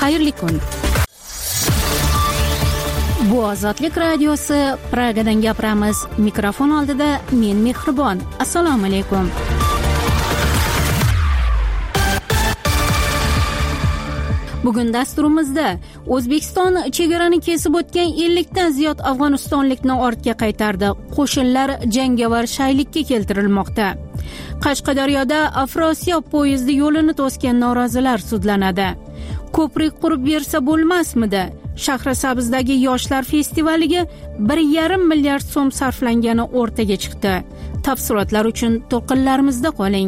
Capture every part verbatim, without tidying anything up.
Xayrli kun. Bu Ozodlik radiosi, Pragadan gapiramiz. Mikrofon oldida men Mehribon. Assalomu alaykum. Bugun dasturimizda O'zbekiston chegarani kesib o'tgan ellik dan ziyod afg'onistonlikni ortga qaytardi. Qo'shinlar jangovar shaylikka keltirilmoqda. Qashqadaryoda Afrosiyob poyezdi yo'lini to'sgan norozilar sudlanadi. Ko'prik qurib bersa bo'lmasmidi? Shahrisabzdagi yoshlar festivaliga bir yarim milliard so'm sarflangani o'rtaga chiqdi. Tafsilotlar uchun to'lqinlarimizda qoling.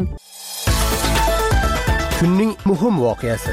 Kunning muhim voqeasi.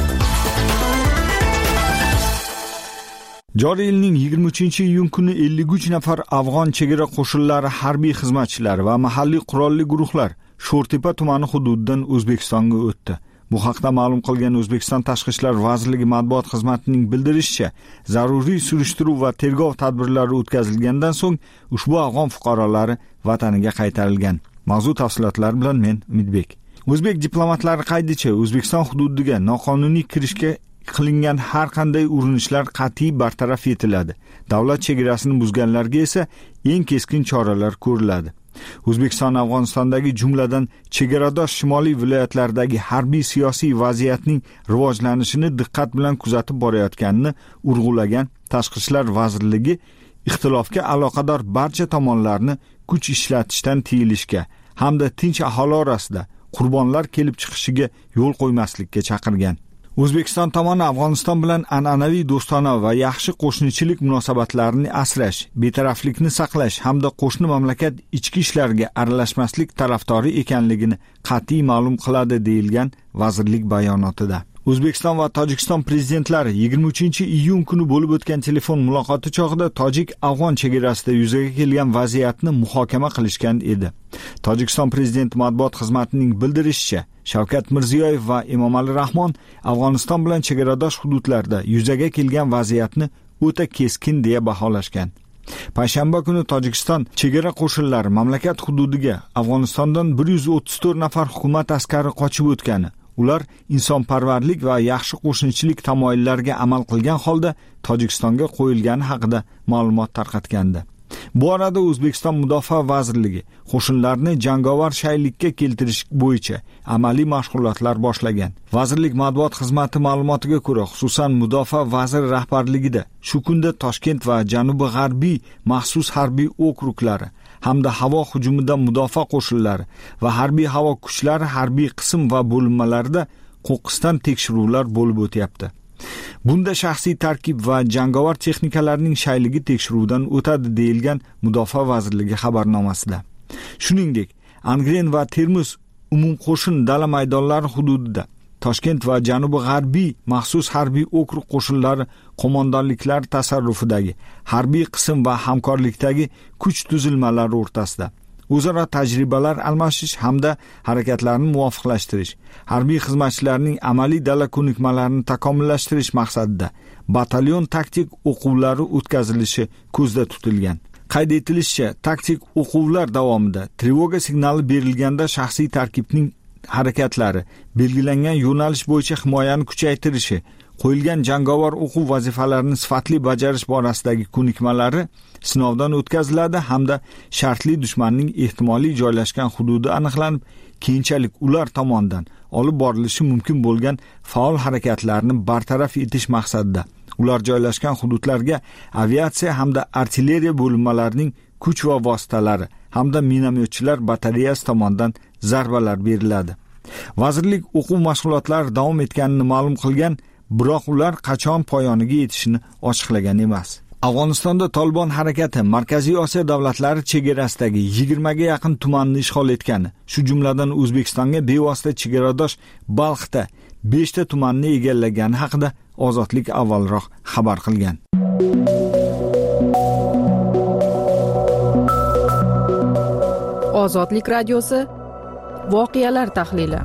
Joriy yilning yigirma uchinchi iyun kuni ellik uch nafar afg'on chegara qo'shinlari harbiy xizmatchilari va mahalliy qurolli guruhlar Sho'rtepa tumani hududidan O'zbekistonga o'tdi. Bu haqda ma'lum qilgan O'zbekiston Tashqi ishlar vazirligi matbuot xizmatining bildirishicha, zaruriy surishtiruv va tergov tadbirlari o'tkazilgandan so'ng ushbu afg'on fuqarolari vataniga qaytarilgan. Mavzu tafsilotlari bilan men Umidbek. O'zbek diplomatlari qaydicha O'zbekiston hududiga noqonuniy kirishga qilingan har qanday urinishlar qat'iy bartaraf etiladi. Davlat chegarasini buzganlarga esa eng keskin choralar ko'riladi. O'zbekiston Afg'onistondagi jumladan chegaradosh shimoliy viloyatlardagi harbiy siyosiy vaziyatning rivojlanishini diqqat bilan kuzatib borayotganini urg'ulagan Tashqi ishlar vazirligi ixtilofga aloqador barcha tomonlarni kuch ishlatishdan tiyilishga hamda tinch aholi orasida qurbonlar kelib chiqishiga yo'l qo'ymaslikka chaqirgan. O'zbekiston tomoni Afg'oniston bilan an'anaviy do'stona va yaxshi qo'shnichilik munosabatlarini asrash, betaraflikni saqlash hamda qo'shni mamlakat ichki ishlariga aralashmaslik tarafdori ekanligini qat'iy ma'lum qiladi deyilgan vazirlik bayonotida. O'zbekiston va Tojikiston prezidentlari yigirma uchinchi iyun kuni bo'lib o'tgan telefon muloqoti chog'ida tojik-afg'on chegarasida yuzaga kelgan vaziyatni muhokama qilishgan edi. Tojikiston prezidenti matbuot xizmatining bildirishicha, Shavkat Mirziyoyev va Emomali Rahmon Afg'oniston bilan chegaradosh hududlarda yuzaga kelgan vaziyatni o'ta keskin deya baholashgan. Payshanba kuni Tojikiston chegara qo'shinlari mamlakat hududiga Afg'onistondan bir yuz o'ttiz to'rt nafar hukumat askari qochib o'tgani, ular insonparvarlik va yaxshi qo'shnichilik tamoyillariga amal qilgan holda Tojikistonga qo'yilgani haqida ma'lumot tarqatgandi. Bu orada O'zbekiston Mudofaa vazirligi qo'shinlarni jangovar shaylikka keltirish bo'yicha amaliy mashg'ulotlar boshlagan. Vazirlik matbuot xizmati ma'lumotiga ko'ra, xususan Mudofaa vaziri rahbarligida shu kunda Toshkent va Janubiy G'arbiy maxsus harbiy okruglari hamda havo hujumidan mudofaa qo'shinlari va harbiy havo kuchlari harbiy qism va bo'linmalarida qo'qqisdan tekshiruvlar bo'lib o'tyapti. Bunda shaxsiy tarkib va jangovar texnikalarning shayligi tekshiruvdan o'tadi deyilgan Mudofaa vazirligi xabarnomasida. Shuningdek, Angren va Termiz umumqo'shin dala maydonlari hududida Toshkent va Janubiy G'arbiy maxsus harbiy okrug qo'shinlari qo'mondonliklari tasarrufidagi harbiy qism va hamkorlikdagi kuch tuzilmalari o'rtasida o'zaro tajribalar almashish hamda harakatlarni muvofiqlashtirish, harbiy xizmatchilarning amaliy dala ko'nikmalarini takomillashtirish maqsadida batalyon taktik o'quvlari o'tkazilishi ko'zda tutilgan. Qayd etilishicha, taktik o'quvlar davomida trevoga signali berilganda shaxsiy tarkibning harakatlari, belgilangan yo'nalish bo'yicha himoyani kuchaytirishi, qo'yilgan jangovar o'quv vazifalarini sifatli bajarish borasidagi ko'nikmalari sinovdan o'tkaziladi hamda shartli dushmanning ehtimoliy joylashgan hududi aniqlanib, keyinchalik ular tomonidan olib borilishi mumkin bo'lgan faol harakatlarni bartaraf etish maqsadida ular joylashgan hududlarga aviatsiya hamda artilleriya bo'linmalarining kuch va vositalari hamda minomyotchilar batareyasi tomonidan zarbalar beriladi. Vazirlik o'quv mashg'ulotlari davom etganini ma'lum qilgan, biroq ular qachon poyoniga yetishini ochiqlagan emas. Afg'onistonda Tolibon harakati Markaziy Osiyo davlatlari chegarasidagi yigirma ga yaqin tumanni ishg'ol etgani, shu jumladan O'zbekistonga bevosita chegaradosh Balxda besh ta tumanni egallagani haqida Ozodlik avvalroq xabar qilgan. Ozodlik radiosi voqealar tahlili.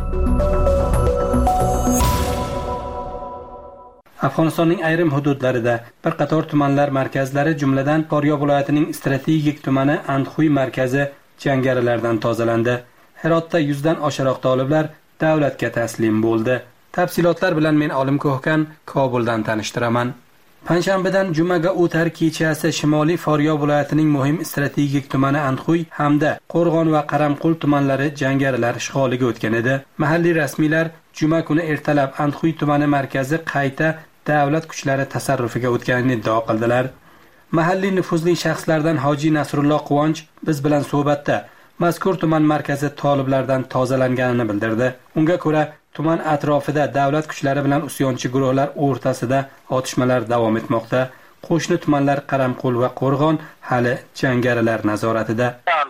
Afg'onistonning ayrim hududlarida bir qator tumanlar markazlari, jumladan Faryab viloyatining strategik tumani Andxuy markazi jangarilardan tozalandi. Herotda yuzdan oshiroq toliblar davlatga taslim bo'ldi. Tafsilotlar bilan men Olim Ko'hkan Kobuldan tanishtiraman. Panshanbadan jumaga o'tar kechasi Shimoliy Faryob viloyatining muhim strategik tumani Andxuy hamda Qo'rg'on va Qaramqul tumanlari jangarilar ishg'oliga o'tgan edi. Mahalliy rasmiylar juma kuni ertalab Andxuy tumani markazi qayta davlat kuchlari tasarrufiga o'tganini iddao qildilar. Mahalliy nufuzli shaxslardan Hoji Nasrulloh Quvonch biz bilan suhbatda mazkur tuman markazi toliblardan tozalanganini bildirdi. Unga ko'ra, tuman atrofida davlat kuchlari bilan usyonchi guruhlar o'rtasida otishmalar davom etmoqda. Qo'shni tumanlar Qaramqul va Qo'rg'on hali jangarilar nazoratida.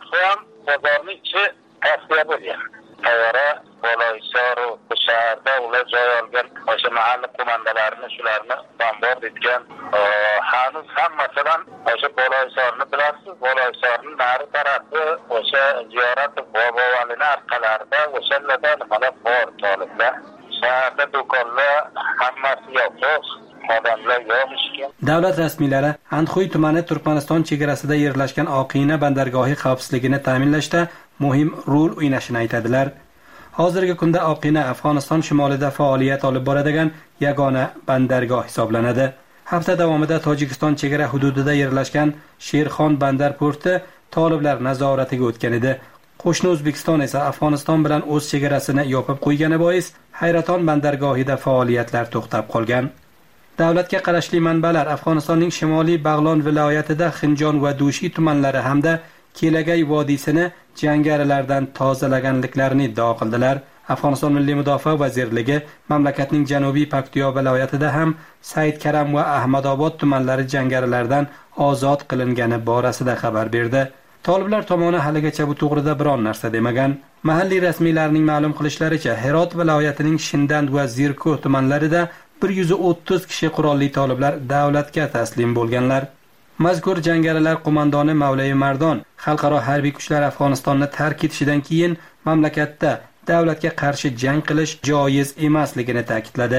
Tayora Boloysor shaharda ular joy olgan o'sha mahalliy qo'mondonlarini shularni bombard etgan. Hanuz ham masalan o'sha Boloysorni bilasiz, Boloysorning nari tarafi o'sha ziyorat bobovalini orqalarida o'shalarda nimalar bor toliblar. Shaharda do'konlar hammasi yopiq. Davlat rasmiylari Andxuy tumani Turkmaniston chegarasida yerlashgan Oqina bandargohi xavfsizligini ta'minlashda muhim rol o'ynashini aytadilar. Hozirgi kunda Oqina Afg'oniston shimolida faoliyat olib boradigan yagona bandargoh hisoblanadi. Hafta davomida Tojikiston chegara hududida yerlashgan Sherxon bandar porti toliblar nazoratiga o'tgan edi. Qo'shni O'zbekiston esa Afg'oniston bilan o'z chegarasini yopib qo'ygani bois Hayraton bandargohida faoliyatlar to'xtab qolgan. Davlatga qarashli manbalar Afg'onistonning Shimoliy Bag'lon viloyatida Xinjon va Dushi tumanlari hamda Kelagay vodiysini jangarilardan tozalaganliklarini iddao qildilar. Afg'oniston Milliy mudofaa vazirligi mamlakatning Janubiy Paktiyo viloyatida ham Said Karam va Ahmadobod tumanlari jangarilardan ozod qilingani borasida xabar berdi. Toliblar tomoni haligacha bu to'g'rida biron narsa demagan. Mahalliy rasmiylarning ma'lum qilishlaricha, Herot viloyatining Shindand va Zirko tumanlarida bir yuz o'ttiz kishi qurolli toliblar davlatga taslim bo'lganlar. Mazkur jangarilar qo'mondoni Mavlay Mardon xalqaro harbiy kuchlar Afg'onistonni tark etishidan keyin mamlakatda davlatga qarshi jang qilish joiz emasligini ta'kidladi.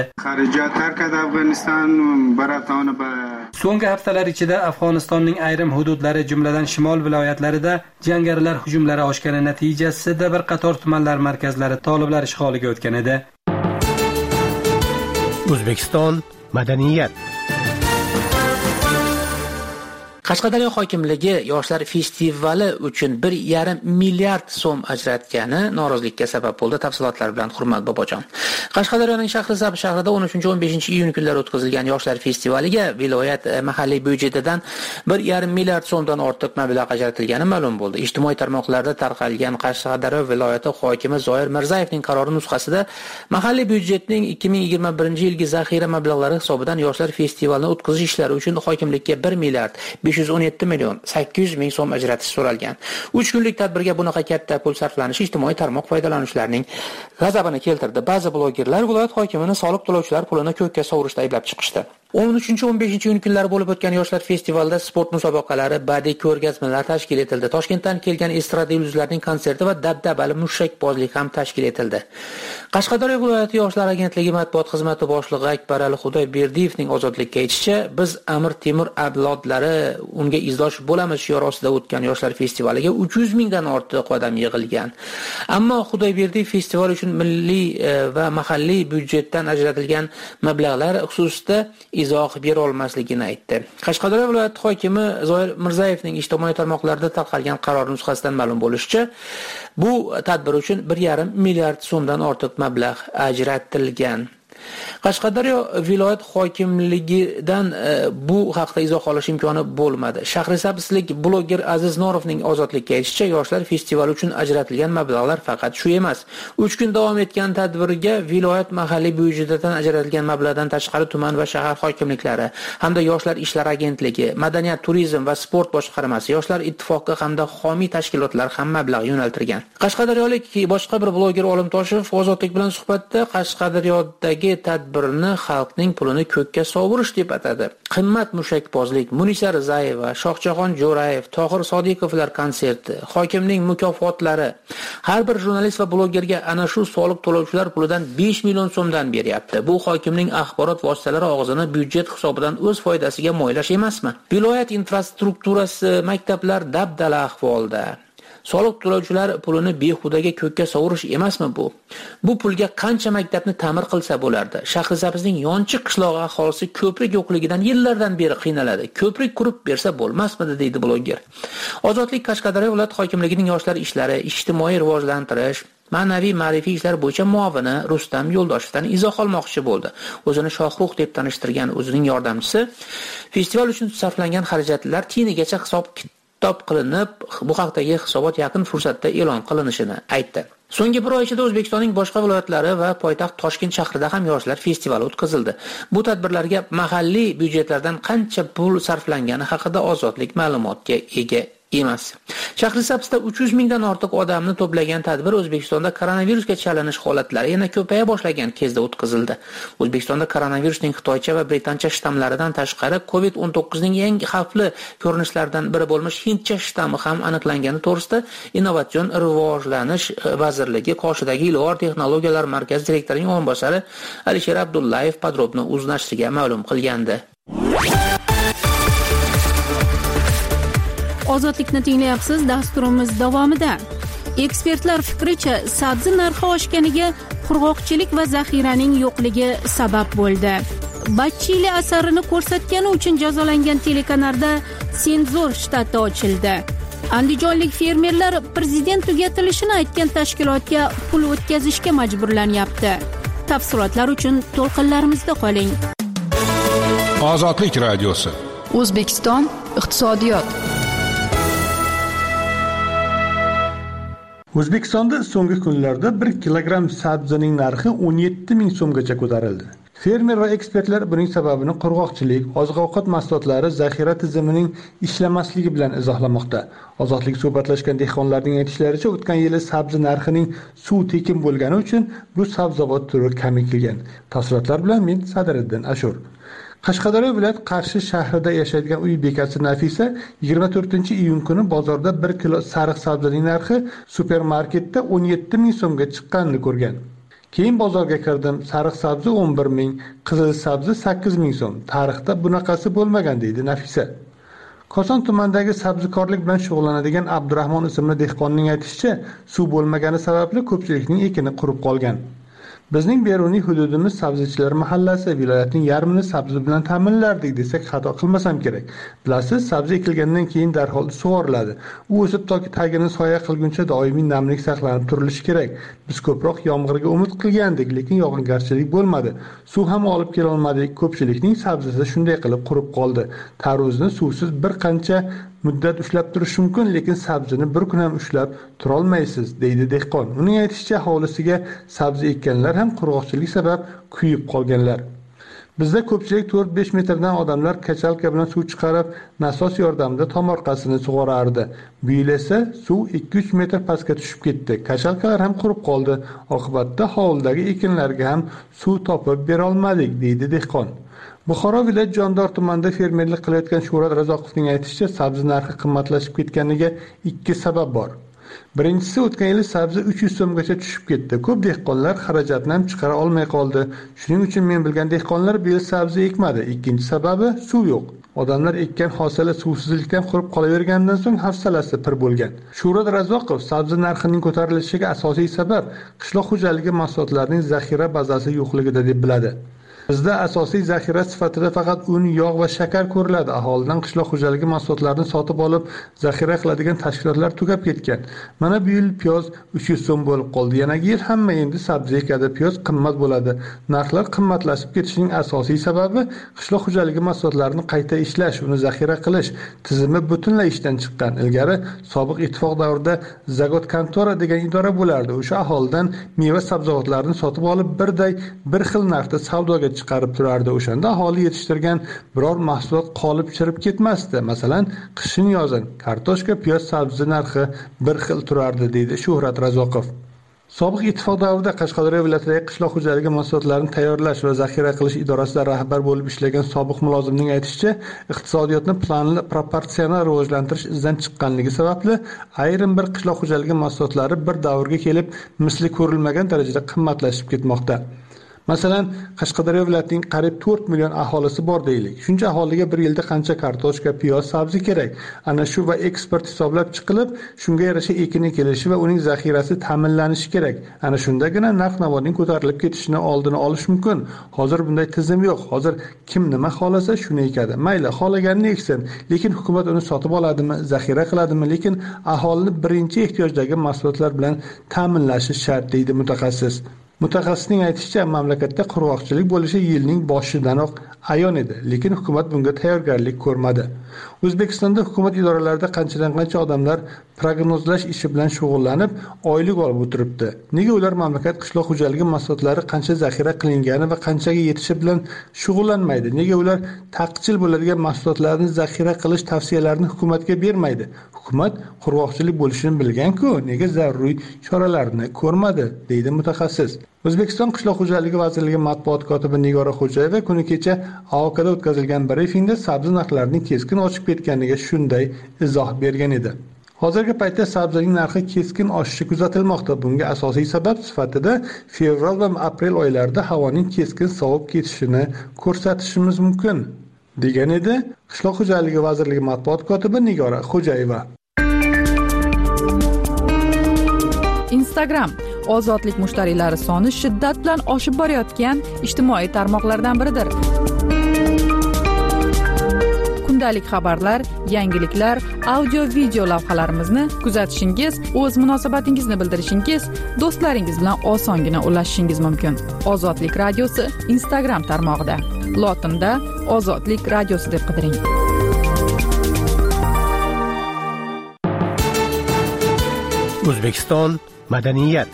So'nggi haftalar ichida Afg'onistonning ayrim hududlari, jumladan shimol viloyatlarida jangarilar hujumlari oshgani natijasida bir qator tumanlar markazlari toliblar ishg'oliga o'tgan edi. O'zbekiston madaniyat. Qashqadaryo hokimligi yoshlar festivali uchun bir yarim milliard so'm ajratgani norozilikka sabab bo'ldi. Tafsilotlar bilan Hurmat Bobojon. Qashqadaryoning Shahrisabz shahrida o'n uchinchi o'n beshinchi iyun kunlari o'tkazilgan yoshlar festivaliga viloyat mahalliy byudjetidan bir yarim milliard so'mdan ortiq mablag' ajratilgani ma'lum bo'ldi. Ijtimoiy tarmoqlarda tarqalgan Qashqadaryo viloyati hokimi Zoir Mirzayevning qarori nusxasida mahalliy byudjetning ikki ming yigirma birinchi yilgi zaxira mablag'lari hisobidan yoshlar festivalini o'tkazish ishlari uchun hokimlikka bir milliard besh yuz o'n yetti million sakkiz yuz ming so'm ajratish so'ralgan. uch kunlik tadbirga bunaqa katta pul sarflanishi ijtimoiy tarmoq foydalanuvchilarining g'azabini keltirdi. Ba'zi blogerlar viloyat hokimini soliq to'lovchilar pulini ko'kka sovurishda ayblab chiqishdi. o'n uchinchi o'n beshinchi iyun kunlari bo'lib o'tgan yoshlar festivalida sport musobaqalari, badiiy ko'rgazmalar tashkil etildi. Toshkentdan kelgan estrada yulduzlarining konserti va dabdabali mushakbozlik ham tashkil etildi. Qashqadaryo viloyati yoshlar agentligi matbuot xizmati boshlig'i Akbarali Xudoyberdiyevning ozodlikka aytishicha, biz Amir Temur avlodlari unga izdosh bo'lamiz shiori ostida o'tgan yoshlar festivaliga uch yuz mingdan ortiq odam yig'ilgan. Ammo Xudoyberdiyev festival uchun milliy va mahalliy byudjetdan ajratilgan mablag'lar xususida izoh bera olmasligini aytdi. Qashqadaryo viloyati hokimi Zoir Mirzayevning ijtimoiy tarmoqlarda tarqalgan qaror nusxasidan ma'lum bo'lishicha, bu tadbir uchun bir yarim milliard so'mdan ortiq mablag' ajratilgan. Qashqadaryo viloyat hokimligidan e, bu haqda izoh olish imkoni bo'lmadi. Shahrisabzlik bloger Aziz Norovning ozodlikka aytishicha, yoshlar festivali uchun ajratilgan mablag'lar faqat shu emas. uch kun davom etgan tadbirga viloyat mahalliy byudjetidan ajratilgan mablag'dan tashqari tuman va shahar hokimliklari hamda yoshlar ishlari agentligi, madaniyat, turizm va sport boshqarmasi, yoshlar ittifoqi hamda homiy tashkilotlar ham mablag' yo'naltirgan. Qashqadaryolik boshqa bir bloger Olim Toshev ozodlik bilan suhbatda Qashqadaryodagi tadbirni xalqning pulini ko'kka sovurish deb atadi. Qimmat mushakbozlik, Munisa Rizayeva, Shohjahon Jo'rayev, Tohir Sodiqovlar konserti, hokimning mukofotlari. Har bir jurnalist va blogerga ana shu soliq to'lovchilar pulidan besh million so'mdan beryapti. Bu hokimning axborot vositalari og'zini byudjet hisobidan o'z foydasiga mo'ylash emasmi? Viloyat infrastrukturasi, maktablar dabdala ahvolda. Soliq to'lovchilar pulini behudaga ko'kka sovurish emasmi bu? Bu pulga qancha maktabni ta'mir qilsa bo'lardi. Shahrisabzning Yonchi qishlog'i aholisi ko'prik yo'qligidan yillardan beri qiynaladi. Ko'prik qurib bersa bo'lmasmidi, deydi bloger. Ozodlik Qashqadaryo viloyat hokimligining yoshlar ishlari, ijtimoiy rivojlantirish, ma'naviy ma'rifiy ishlar bo'yicha muavini Rustam Yo'ldoshevdan izoh olmoqchi bo'ldi. O'zini Shohruh deb tanishtirgan o'zining yordamchisi festival uchun sarflangan xarajatlar tiyinigacha hisob kitob qilinib, bu haqdagi hisobot yaqin fursatda e'lon qilinishini aytdi. So'nggi bir oy ichida O'zbekistonning boshqa viloyatlari va poytaxt Toshkent shahrida ham yoshlar festivali o'tkazildi. Bu tadbirlarga mahalliy byudjetlardan qancha pul sarflangani haqida Ozodlik ma'lumotga ega emas. Shahrisabzda uch yuz mingdan ortiq odamni to'plagan tadbir O'zbekistonda koronavirusga chalinish holatlari yana ko'paya boshlagan kezda o'tkazildi. O'zbekistonda koronavirusning xitoycha va britancha shtammlaridan tashqari covid o'n to'qqiz ning yangi xavfli ko'rinishlaridan biri bo'lmish hindcha shtammi ham aniqlangani to'g'risida Innovatsion rivojlanish vazirligi qoshidagi ilg'or texnologiyalar markazi direktorining o'rinbosari Alisher Abdullayev podrobni o'z nashriga ma'lum qilgandi. Ozodlikni tinglayapsiz. Dasturimiz davomida ekspertlar fikricha sabzi narxi oshganiga qurg'oqchilik va zaxiraning yo'qligi sabab bo'ldi. Bachili asarini ko'rsatgani uchun jazolangan telekanalda senzor shtati ochildi. Andijonlik fermerlar prezident tugatilishini aytgan tashkilotga pul o'tkazishga majburlanyapti. Tafsilotlar uchun to'lqinlarimizda qoling. Ozodlik radiosi. O'zbekiston iqtisodiyot. O'zbekistonda so'nggi kunlarda bir kilogramm sabzining narxi o'n yetti ming so'mgacha ko'tarildi. Fermer va ekspertlar buning sababini qurg'oqchilik, oziq-ovqat mahsulotlari zaxira tizimining ishlamasligi bilan izohlamoqda. Ozodlik suhbatlashgan dehqonlarning aytishlaricha, o'tgan yili sabzi narxining suv tekin bo'lgani uchun bu sabzavot turi kamaytirilgan. Tafsilotlar bilan men Sadiriddin Ashur. Qashqadaryo viloyat Qarshi shahrida yashaydigan uy bekasi Nafisa yigirma to'rtinchi iyun kuni bozorda bir kilo sariq sabzining narxi supermarketda o'n yetti ming so'mga chiqqanini ko'rgan. Keyin bozorga kirdim. Sariq sabzi o'n bir ming, qizil sabzi sakkiz ming so'm. Tarixda bunaqasi bo'lmagan, deydi Nafisa. Koson tumanidagi sabzikorlik bilan shug'ullanadigan Abdurahmon ismli dehqonning aytishicha, suv bo'lmagani sababli ko'pchilikning ekini qurib qolgan. Bizning beruniy hududimiz sabzichilar mahallasi, viloyatning yarmini sabzi bilan ta'minlardik desak xato qilmasam kerak. Bilasiz, sabzi ekilgandan keyin darhol sug'oriladi. U o'sib toki tagini soya qilguncha doimiy namlik saqlanib turilishi kerak. Biz ko'proq yomg'irga umid qilgandik, lekin yog'ingarchilik bo'lmadi. Suv ham olib kela olmadik. Ko'pchilikning sabzisi shunday qilib qurib qoldi. Tarvuzni suvsiz bir qancha muddat ushlab turish mumkin, lekin sabzini bir kun ham ushlab tura olmaysiz, deydi dehqon. Uning aytishicha, hovlisiga sabzi ekkanlar ham qurg'oqchilik sabab kuyib qolganlar. Bizda ko'pchilik to'rt besh metrdan odamlar kachalka bilan suv chiqarib, nasos yordamida tomorqasini sug'orardi. Bu yil esa suv ikki uch metr pastga tushib ketdi. Kachalkalar ham qurib qoldi. Oqibatda hovlidagi ekinlarga ham suv topib bera olmadik, deydi dehqon. Buxoro viloyat Jondor tumanida fermerlik qilayotgan Shuhrat Razoqovning aytishicha, sabzi narxi qimmatlashib ketganiga ikki sabab bor. Birinchisi, o'tgan yili sabzi uch yuz so'mgacha tushib ketdi. Ko'p dehqonlar xarajatni ham chiqara olmay qoldi. Shuning uchun men bilgan dehqonlar bu yil sabzi ekmadi. Ikkinchi sababi suv yo'q. Odamlar ekkan hosili suvsizlikdan qurib qolavergandan so'ng hafsalasi pir bo'lgan. Shuhrat Razoqov sabzi narxining ko'tarilishiga asosiy sabab qishloq xo'jaligi mahsulotlarining zaxira bazasi yo'qligida deb biladi. Bizda asosiy zaxira sifatida faqat un, yog' va shakar ko'riladi. Aholidan qishloq xo'jaligi mahsulotlarini sotib olib, zaxira qiladigan tashkilotlar tugab ketgan. Mana bu yil piyoz uch yuz so'm bo'lib qoldi. Yanagi yil hamma endi sabzi ekadi, piyoz qimmat bo'ladi. Narxlar qimmatlashib ketishining asosiy sababi qishloq xo'jaligi mahsulotlarini qayta ishlash, uni zaxira qilish tizimi butunlay ishdan chiqqan. Ilgari sobiq ittifoq davrida Zagot kontora degan idora bo'lardi. O'sha aholidan meva sabzavotlarini sotib olib, birday bir xil narxda savdoga chiqarib turardi. O'shanda aholi yetishtirgan biror mahsulot qolib chirib ketmasdi. Masalan, qishin yozin kartoshka, piyoz, sabzi narxi bir xil turardi, deydi Shuhrat Razoqov. Sobiq ittifoq davrida Qashqadaryo viloyatidagi qishloq xo'jaligi mahsulotlarini tayyorlash va zaxira qilish idorasida rahbar bo'lib ishlagan sobiq mulozimning aytishicha, iqtisodiyotni planli proporsional rivojlantirish izdan chiqqanligi sababli ayrim bir qishloq xo'jaligi mahsulotlari bir davrga kelib misli ko'rilmagan darajada qimmatlashib ketmoqda. Masalan, Qashqadaryo viloyatining qariyb to'rt million aholisi bor deylik. Shuncha aholiga bir yilda qancha kartoshka, piyoz, sabzi kerak? Ana shu va eksport hisoblab chiqilib, shunga yarasha ekin ekilishi va uning zaxirasi ta'minlanishi kerak. Ana shundagina narx-navoning ko'tarilib ketishini oldini olish mumkin. Hozir bunday tizim yo'q. Hozir kim nima xolasa shuni ekadi. Mayli, xolaganini eksin, lekin hukumat uni sotib oladimi, zaxira qiladimi, lekin aholini birinchi ehtiyojdagi mahsulotlar bilan ta'minlashi shart deydi mutaxassis. Mutaxassisning aytishicha, mamlakatda qurg'oqchilik bo'lishi yilning boshidanoq ayon edi, lekin hukumat bunga tayyorgarlik ko'rmadi. O'zbekistonda hukumat idoralarida qanchadan-qancha odamlar prognozlash ishi bilan shug'ullanib, oylik olib o'tiribdi. Nega ular mamlakat qishloq xo'jaligi mahsulotlari qancha zaxira qilingani va qanchaga yetishi bilan shug'ullanmaydi? Nega ular taqchil bo'ladigan mahsulotlarni zaxira qilish tavsiyalarini hukumatga bermaydi? Hukumat qurg'oqchilik bo'lishini bilgan-ku, nega zaruriy choralarni ko'rmadi, deydi mutaxassis. O'zbekiston Qishloq xo'jaligi vazirligi matbuot kotibi Nigora Xo'jayeva kuni kecha A O Kda o'tkazilgan brifingda sabzi narxlarining keskin oshib ketganiga shunday izoh bergan edi. Hozirgi paytda sabzining narxi keskin oshishi kuzatilmoqda. Bunga asosiy sabab sifatida fevral va aprel oylarida havoning keskin sovib ketishini ko'rsatishimiz mumkin, degan edi Qishloq xo'jaligi vazirligi matbuot kotibi Nigora Xo'jayeva. Instagram ozodlik mushtariylari soni shiddat bilan oshib borayotgan ijtimoiy tarmoqlardan biridir. Kundalik xabarlar, yangiliklar, audio-video lavhalarimizni kuzatishingiz, o'z munosabatingizni bildirishingiz, do'stlaringiz bilan osongina ulashishingiz mumkin. Ozodlik radiosi Instagram tarmog'ida. Lotinda Ozodlik radiosi deb qidiring. O'zbekiston madaniyat.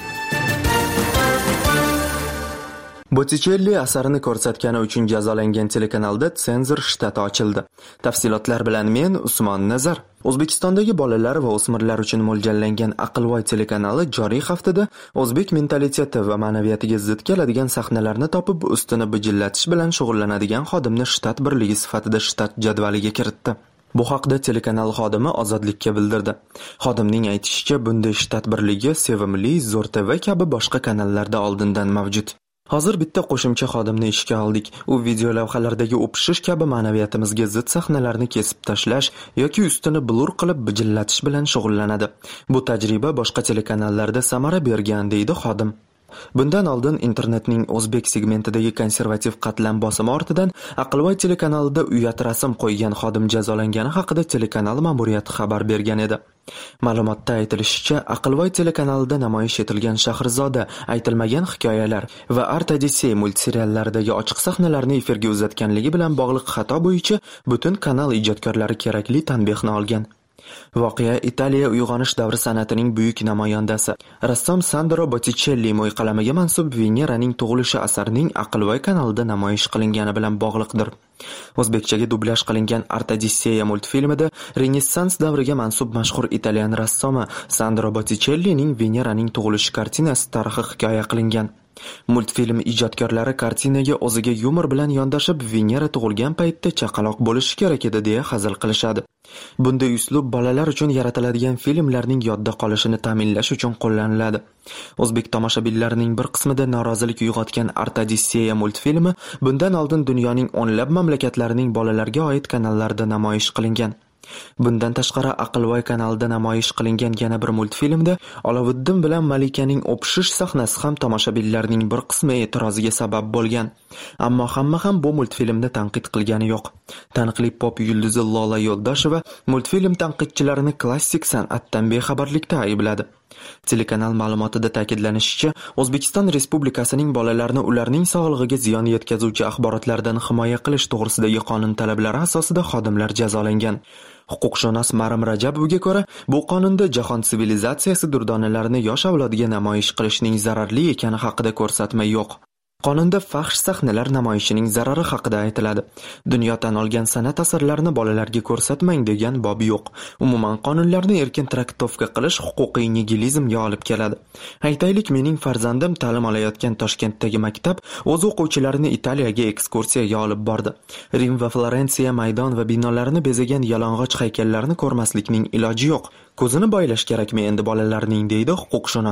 Botticelli asarini ko'rsatgani uchun jazolangan telekanalda senzor shtati ochildi. Tafsilotlar bilan men Usmon Nazar. O'zbekistondagi bolalar va o'smirlar uchun mo'ljallangan Aqlvoy telekanali joriy haftada o'zbek mentaliteti va ma'naviyatiga zid keladigan sahnalarni topib, ustini bijillatish bilan shug'ullanadigan xodimni shtat birligi sifatida shtat jadvaliga kiritdi. Bu haqda telekanal xodimi Ozodlikka bildirdi. Xodimning aytishicha, bunday shtat birligi Sevimli, Zo'r T V kabi boshqa kanallarda oldindan mavjud. Hozir bitta qo'shimcha xodimni ishga oldik. U video lavhalardagi o'pishish kabi ma'naviyatimizga zid sahnalarni kesib tashlash yoki ustini blur qilib bijillatish bilan shug'ullanadi. Bu tajriba boshqa telekanallarda samara bergan, deydi xodim. Bundan oldin internetning o'zbek segmentidagi konservativ qatlam bosimi ortidan Aqlvoy telekanalida uyat rasm qo'ygan xodim jazolangani haqida telekanal ma'muriyati xabar bergan edi. Ma'lumotda aytilishicha, Aqlvoy telekanalida namoyish etilgan Shahrizoda, Aytilmagan hikoyalar va Art Odyssey multseriallaridagi ochiq sahnalarni efirga uzatganligi bilan bog'liq xato bo'yicha butun kanal ijodkorlari kerakli tanbehni olgan. Voqea Italiya uyg'onish davri san'atining buyuk namoyandasi, rassom Sandro Botticelli mo'yqalamiga mansub Veneraning tug'ilishi asarining Aqlvoy kanalida namoyish qilingani bilan bog'liqdir. O'zbekchaga dublyaj qilingan Art Odyssey multfilmida Renessans davriga mansub mashhur italyan rassomi Sandro Botticellining Veneraning tug'ilishi kartinasi tarixi hikoya qilingan. Multfilm ijodkorlari kartinaga o'ziga yumor bilan yondashib, Venera tug'ilgan paytda chaqaloq bo'lishi kerak edi deya hazil qilishadi. Bunday uslub bolalar uchun yaratiladigan filmlarning yodda qolishini ta'minlash uchun qo'llaniladi. O'zbek tomoshabinlarining bir qismida norozilik uyg'otgan Art Odyssey multfilmi bundan oldin dunyoning o'nlab mamlakatlarining bolalarga oid kanallarida namoyish qilingan. Bundan tashqari Aqlvoy kanalida namoyish qilingan yana bir multfilmda Oloviddin bilan Malikaning o'pishish sahnasi ham tomoshabinlarning bir qismi e'tiroziga sabab bo'lgan. Ammo hamma ham bu multfilmni tanqid qilgani yo'q. Taniqli pop yulduzi Lola Yo'ldosheva multfilm tanqidchilarini klassik san'atdan bexabarlikda aybladi. Telekanal ma'lumotida ta'kidlanishicha, O'zbekiston Respublikasining bolalarni ularning sog'lig'iga ziyon yetkazuvchi axborotlardan himoya qilish to'g'risidagi qonun talablari asosida xodimlar jazolangan. Huquqshunos Marim Rajabovga ko'ra, bu qonunda jahon sivilizatsiyasi durdonalarini yosh avlodga namoyish qilishning zararli ekani haqida ko'rsatma yo'q. Qonunda fahsh sahnalar namoyishining zarari haqida aytiladi. Dunyo tan olgan san'at asarlarini bolalarga ko'rsatmang degan bob yo'q. Umuman qonunlarni erkin traktovka qilish huquqiy nigilizmga olib keladi. Aytaylik, mening farzandim ta'lim olayotgan Toshkentdagi maktab o'z o'quvchilarini Italiyaga ekskursiyaga olib bordi. Rim va Florensiya maydon va binolarini bezagan yalang'och haykallarni ko'rmaslikning iloji yo'q. Ko'zini boylash kerakmi endi bolalarning, deydi huquqshunos.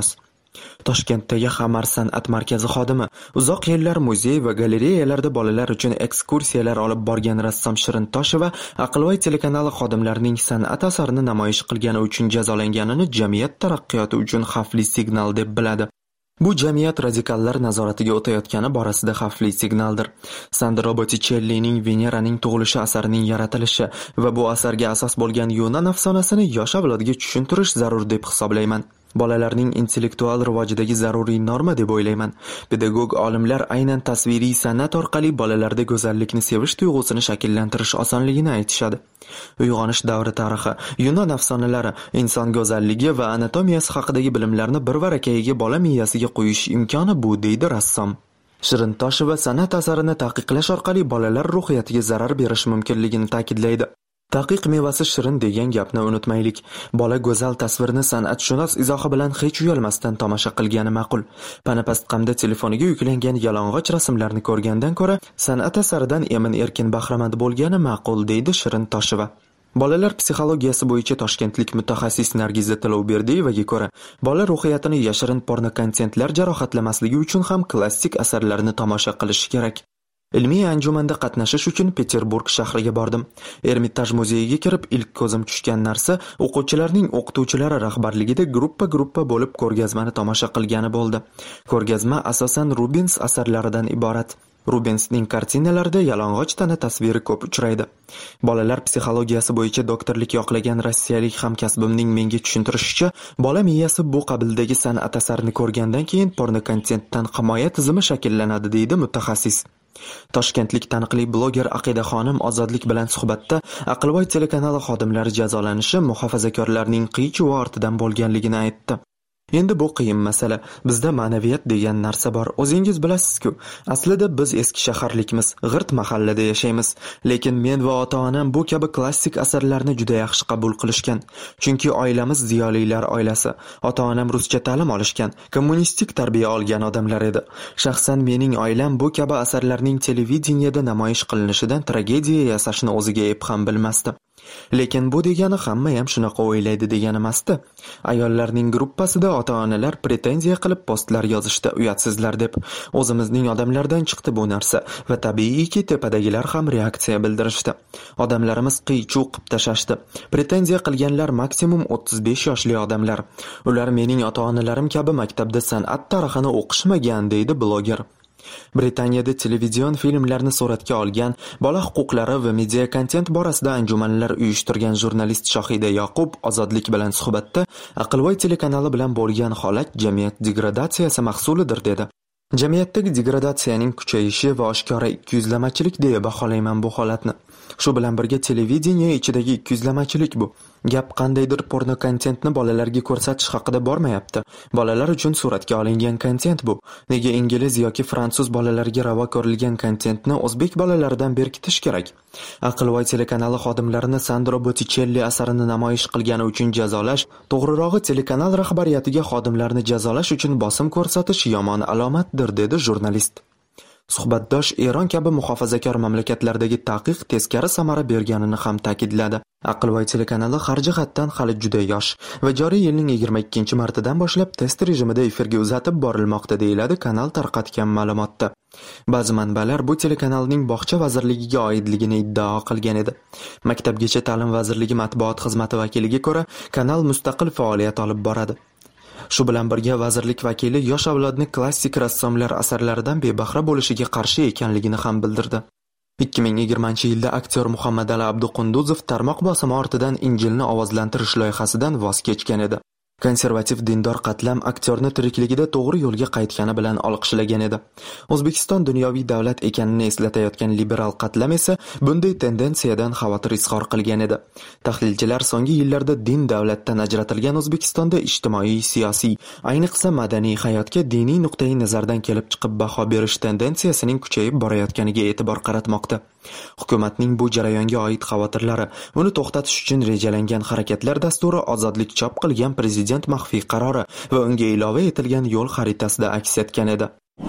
Toshkentdagi Xamar san'at markazi xodimi uzoq yillar muzey va galereyalarda bolalar uchun ekskursiyalar olib borgan rassom Shirin Tosheva Aqlvoy telekanali xodimlarining san'at asarini namoyish qilgani uchun jazolanganini jamiyat taraqqiyoti uchun xavfli signal deb biladi. Bu jamiyat radikallar nazoratiga o'tayotgani borasida xavfli signaldir. Sandro Botticellining Veneraning tug'ilishi asarining yaratilishi va bu asarga asos bo'lgan Yunan afsonasini yosh avlodga tushuntirish zarur deb hisoblayman. Bolalarning intellektual rivojidagi zaruriy norma deb o'ylayman. Pedagog olimlar aynan tasviriy san'at orqali bolalarda go'zallikni sevish tuyg'usini shakllantirish osonligini aytishadi. Uyg'onish davri tarixi, Yunon afsonalari inson go'zalligi va anatomiyasi haqidagi bilimlarni bir varakayiga bola miyasiga qo'yish imkoni bu, deydi rassom. Shirin Tosheva san'at asarini taqiqlash orqali bolalar ruhiyatiga zarar berish mumkinligini ta'kidlaydi. Taqiq mevasi shirin degan gapni unutmaylik. Bola go'zal tasvirni san'atshunos izohi bilan hech uyalmasdan tomosha qilgani ma'qul. Panapastqamda telefoniga yuklangan yalang'och rasmlarni ko'rgandan ko'ra, san'at asaridan emin-erkin bahramand bo'lgani ma'qul, deydi Shirin Tosheva. Bolalar psixologiyasi bo'yicha toshkentlik mutaxassis Nargiza Tilovberdiyevaga ko'ra, bola ruhiyatini yashirin porno kontentlar jarohatlamasligi uchun ham klassik asarlarni tomosha qilish kerak. Ilmiy anjumanda qatnashish uchun Peterburg shahriga bordim. Ermitaj muzeyiga kirib ilk ko'zim tushgan narsa o'quvchilarning o'qituvchilari rahbarligida gruppa-gruppa bo'lib ko'rgazmani tomosha qilgani bo'ldi. Ko'rgazma asosan Rubens asarlaridan iborat. Rubensning kartinalarida yalang'och tana tasviri ko'p uchraydi. Bolalar psixologiyasi bo'yicha doktorlik yoqlagan rossiyalik hamkasbimning menga tushuntirishicha, bola miyasi bu qabildagi san'at asarini ko'rgandan keyin porno kontentdan himoya tizimi shakllanadi, deydi mutaxassis. Toshkentlik taniqli bloger Aqida xonim Ozodlik bilan suhbatda Aqlvoy telekanali xodimlari jazolanishi muhofazakorlarning qiy-chuvi ortidan bo'lganligini aytdi. Endi bu qiyin masala. Bizda ma'naviyat degan narsa bor. O'zingiz bilasiz-ku, aslida biz eski shaharlikmiz, g'irt mahallada yashaymiz. Lekin men va ota-onam bu kabi klassik asarlarni juda yaxshi qabul qilishgan. Chunki oilamiz ziyolilar oilasi. Ota-onam ruscha ta'lim olishgan, kommunistik tarbiya olgan odamlar edi. Shaxsan mening oilam bu kabi asarlarning televideniyada namoyish qilinishidan tragediya yasashni o'ziga ep ham bilmasdi. Lekin bu degani hamma ham shunaqa o'ylaydi degani emasdi. Ayollarning gruppasida ota-onalar pretenziya qilib postlar yozishda uyatsizlar deb. O'zimizning odamlardan chiqdi bu narsa va tabiiyki tepadagilar ham reaksiya bildirishdi. Odamlarimiz qiy-chuv qilib tashashdi. Pretenziya qilganlar maksimum o'ttiz besh yoshli odamlar. Ular mening ota-onalarim kabi maktabda san'at tarixini o'qishmagan, deydi bloger. Britaniyada televizion filmlarni suratga olgan, bola huquqlari va media kontent borasida anjumanlar uyushtirgan jurnalist Shohida Yoqub Ozodlik bilan suhbatda Aqlvoy telekanali bilan bo'lgan holat jamiyat degradatsiyasi mahsulidir dedi. Jamiyatdagi degradatsiyaning kuchayishi va oshkora ikkiyuzlamachilik deya baholayman bu holatni. Shu bilan birga televideniya ichidagi ikkiyuzlamachilik bu. Gap qandaydir porno kontentni bolalarga ko'rsatish haqida bormayapti. Bolalar uchun suratga olingan kontent bu. Nega ingliz yoki fransuz bolalariga ravo ko'rilgan kontentni o'zbek bolalaridan berkitish kerak? Aqlvoy telekanali xodimlarini Sandro Botticelli asarini namoyish qilgani uchun jazolash, to'g'rirog'i telekanal rahbariyatiga xodimlarni jazolash uchun bosim ko'rsatish yomon alomatdir, dedi jurnalist. Suhbatdosh Eron kabi muhofazakor mamlakatlardagi taqiq teskari samara berganini ham ta'kidladi. Aqlvoy telekanali har jihatdan hali juda yosh va joriy yilning yigirma ikkinchi martidan boshlab test rejimida efirga uzatib borilmoqda, deyiladi kanal tarqatgan ma'lumotda. Ba'zi manbalar bu telekanalning bog'cha vazirligiga oidligini iddao qilgan edi. Maktabgacha ta'lim vazirligi matbuot xizmati vakiliga ko'ra, kanal mustaqil faoliyat olib boradi. Shu bilan birga vazirlik vakili yosh avlodni klassik rassomlar asarlaridan bebahra bo'lishiga qarshi ekanligini ham bildirdi. ikki ming yigirmanchi yilda aktyor Muhammadali Abduqunduzov tarmoq bosimi ortidan Injilni ovozlantirish loyihasidan voz kechgan edi. Konservativ dindor qatlam aktyorni tirikligida to'g'ri yo'lga qaytgani bilan olqishlagan edi. O'zbekiston dunyoviy davlat ekanini eslatayotgan liberal qatlam esa bunday tendensiyadan xavotir izhor qilgan edi. Tahlilchilar so'nggi yillarda din davlatdan ajratilgan O'zbekistonda ijtimoiy, siyosiy, ayniqsa madaniy hayotga diniy nuqtai nazardan kelib chiqib baho berish tendensiyasining kuchayib borayotganiga e'tibor qaratmoqda. Hukumatning bu jarayonga oid xavotirlari, uni to'xtatish uchun rejalangan harakatlar dasturi Ozodlik chop qilgan prezident maxfiy qarori va unga ilova etilgan yo'l xaritasida aks etgan edi.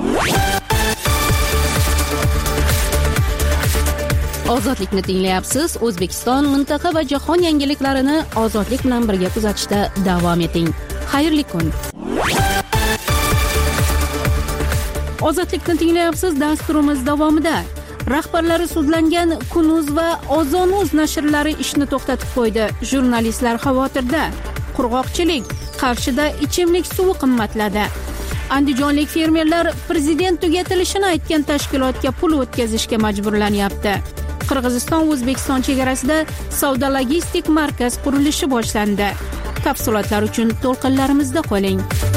Ozodlikni tinglayapsiz. O'zbekiston, mintaqa va jahon yangiliklarini Ozodlik bilan birga kuzatishda davom eting. Xayrli kun. Ozodlikni tinglayapsiz. Dasturimiz davomida rahbarlari sudlangan Kun.uz va Ozon.uz nashrlari ishni to'xtatib qo'ydi. Jurnalistlar xavotirda. Qurg'oqchilik, Qarshida ichimlik suvi qimmatladi. Andijonlik fermerlar prezident tugatilishini aytgan tashkilotga pul o'tkazishga majburlanyapti. Qirg'iziston O'zbekiston chegarasida savdo logistik markaz qurilishi boshlandi. Tafsilotlar uchun to'lqinlarimizda qoling.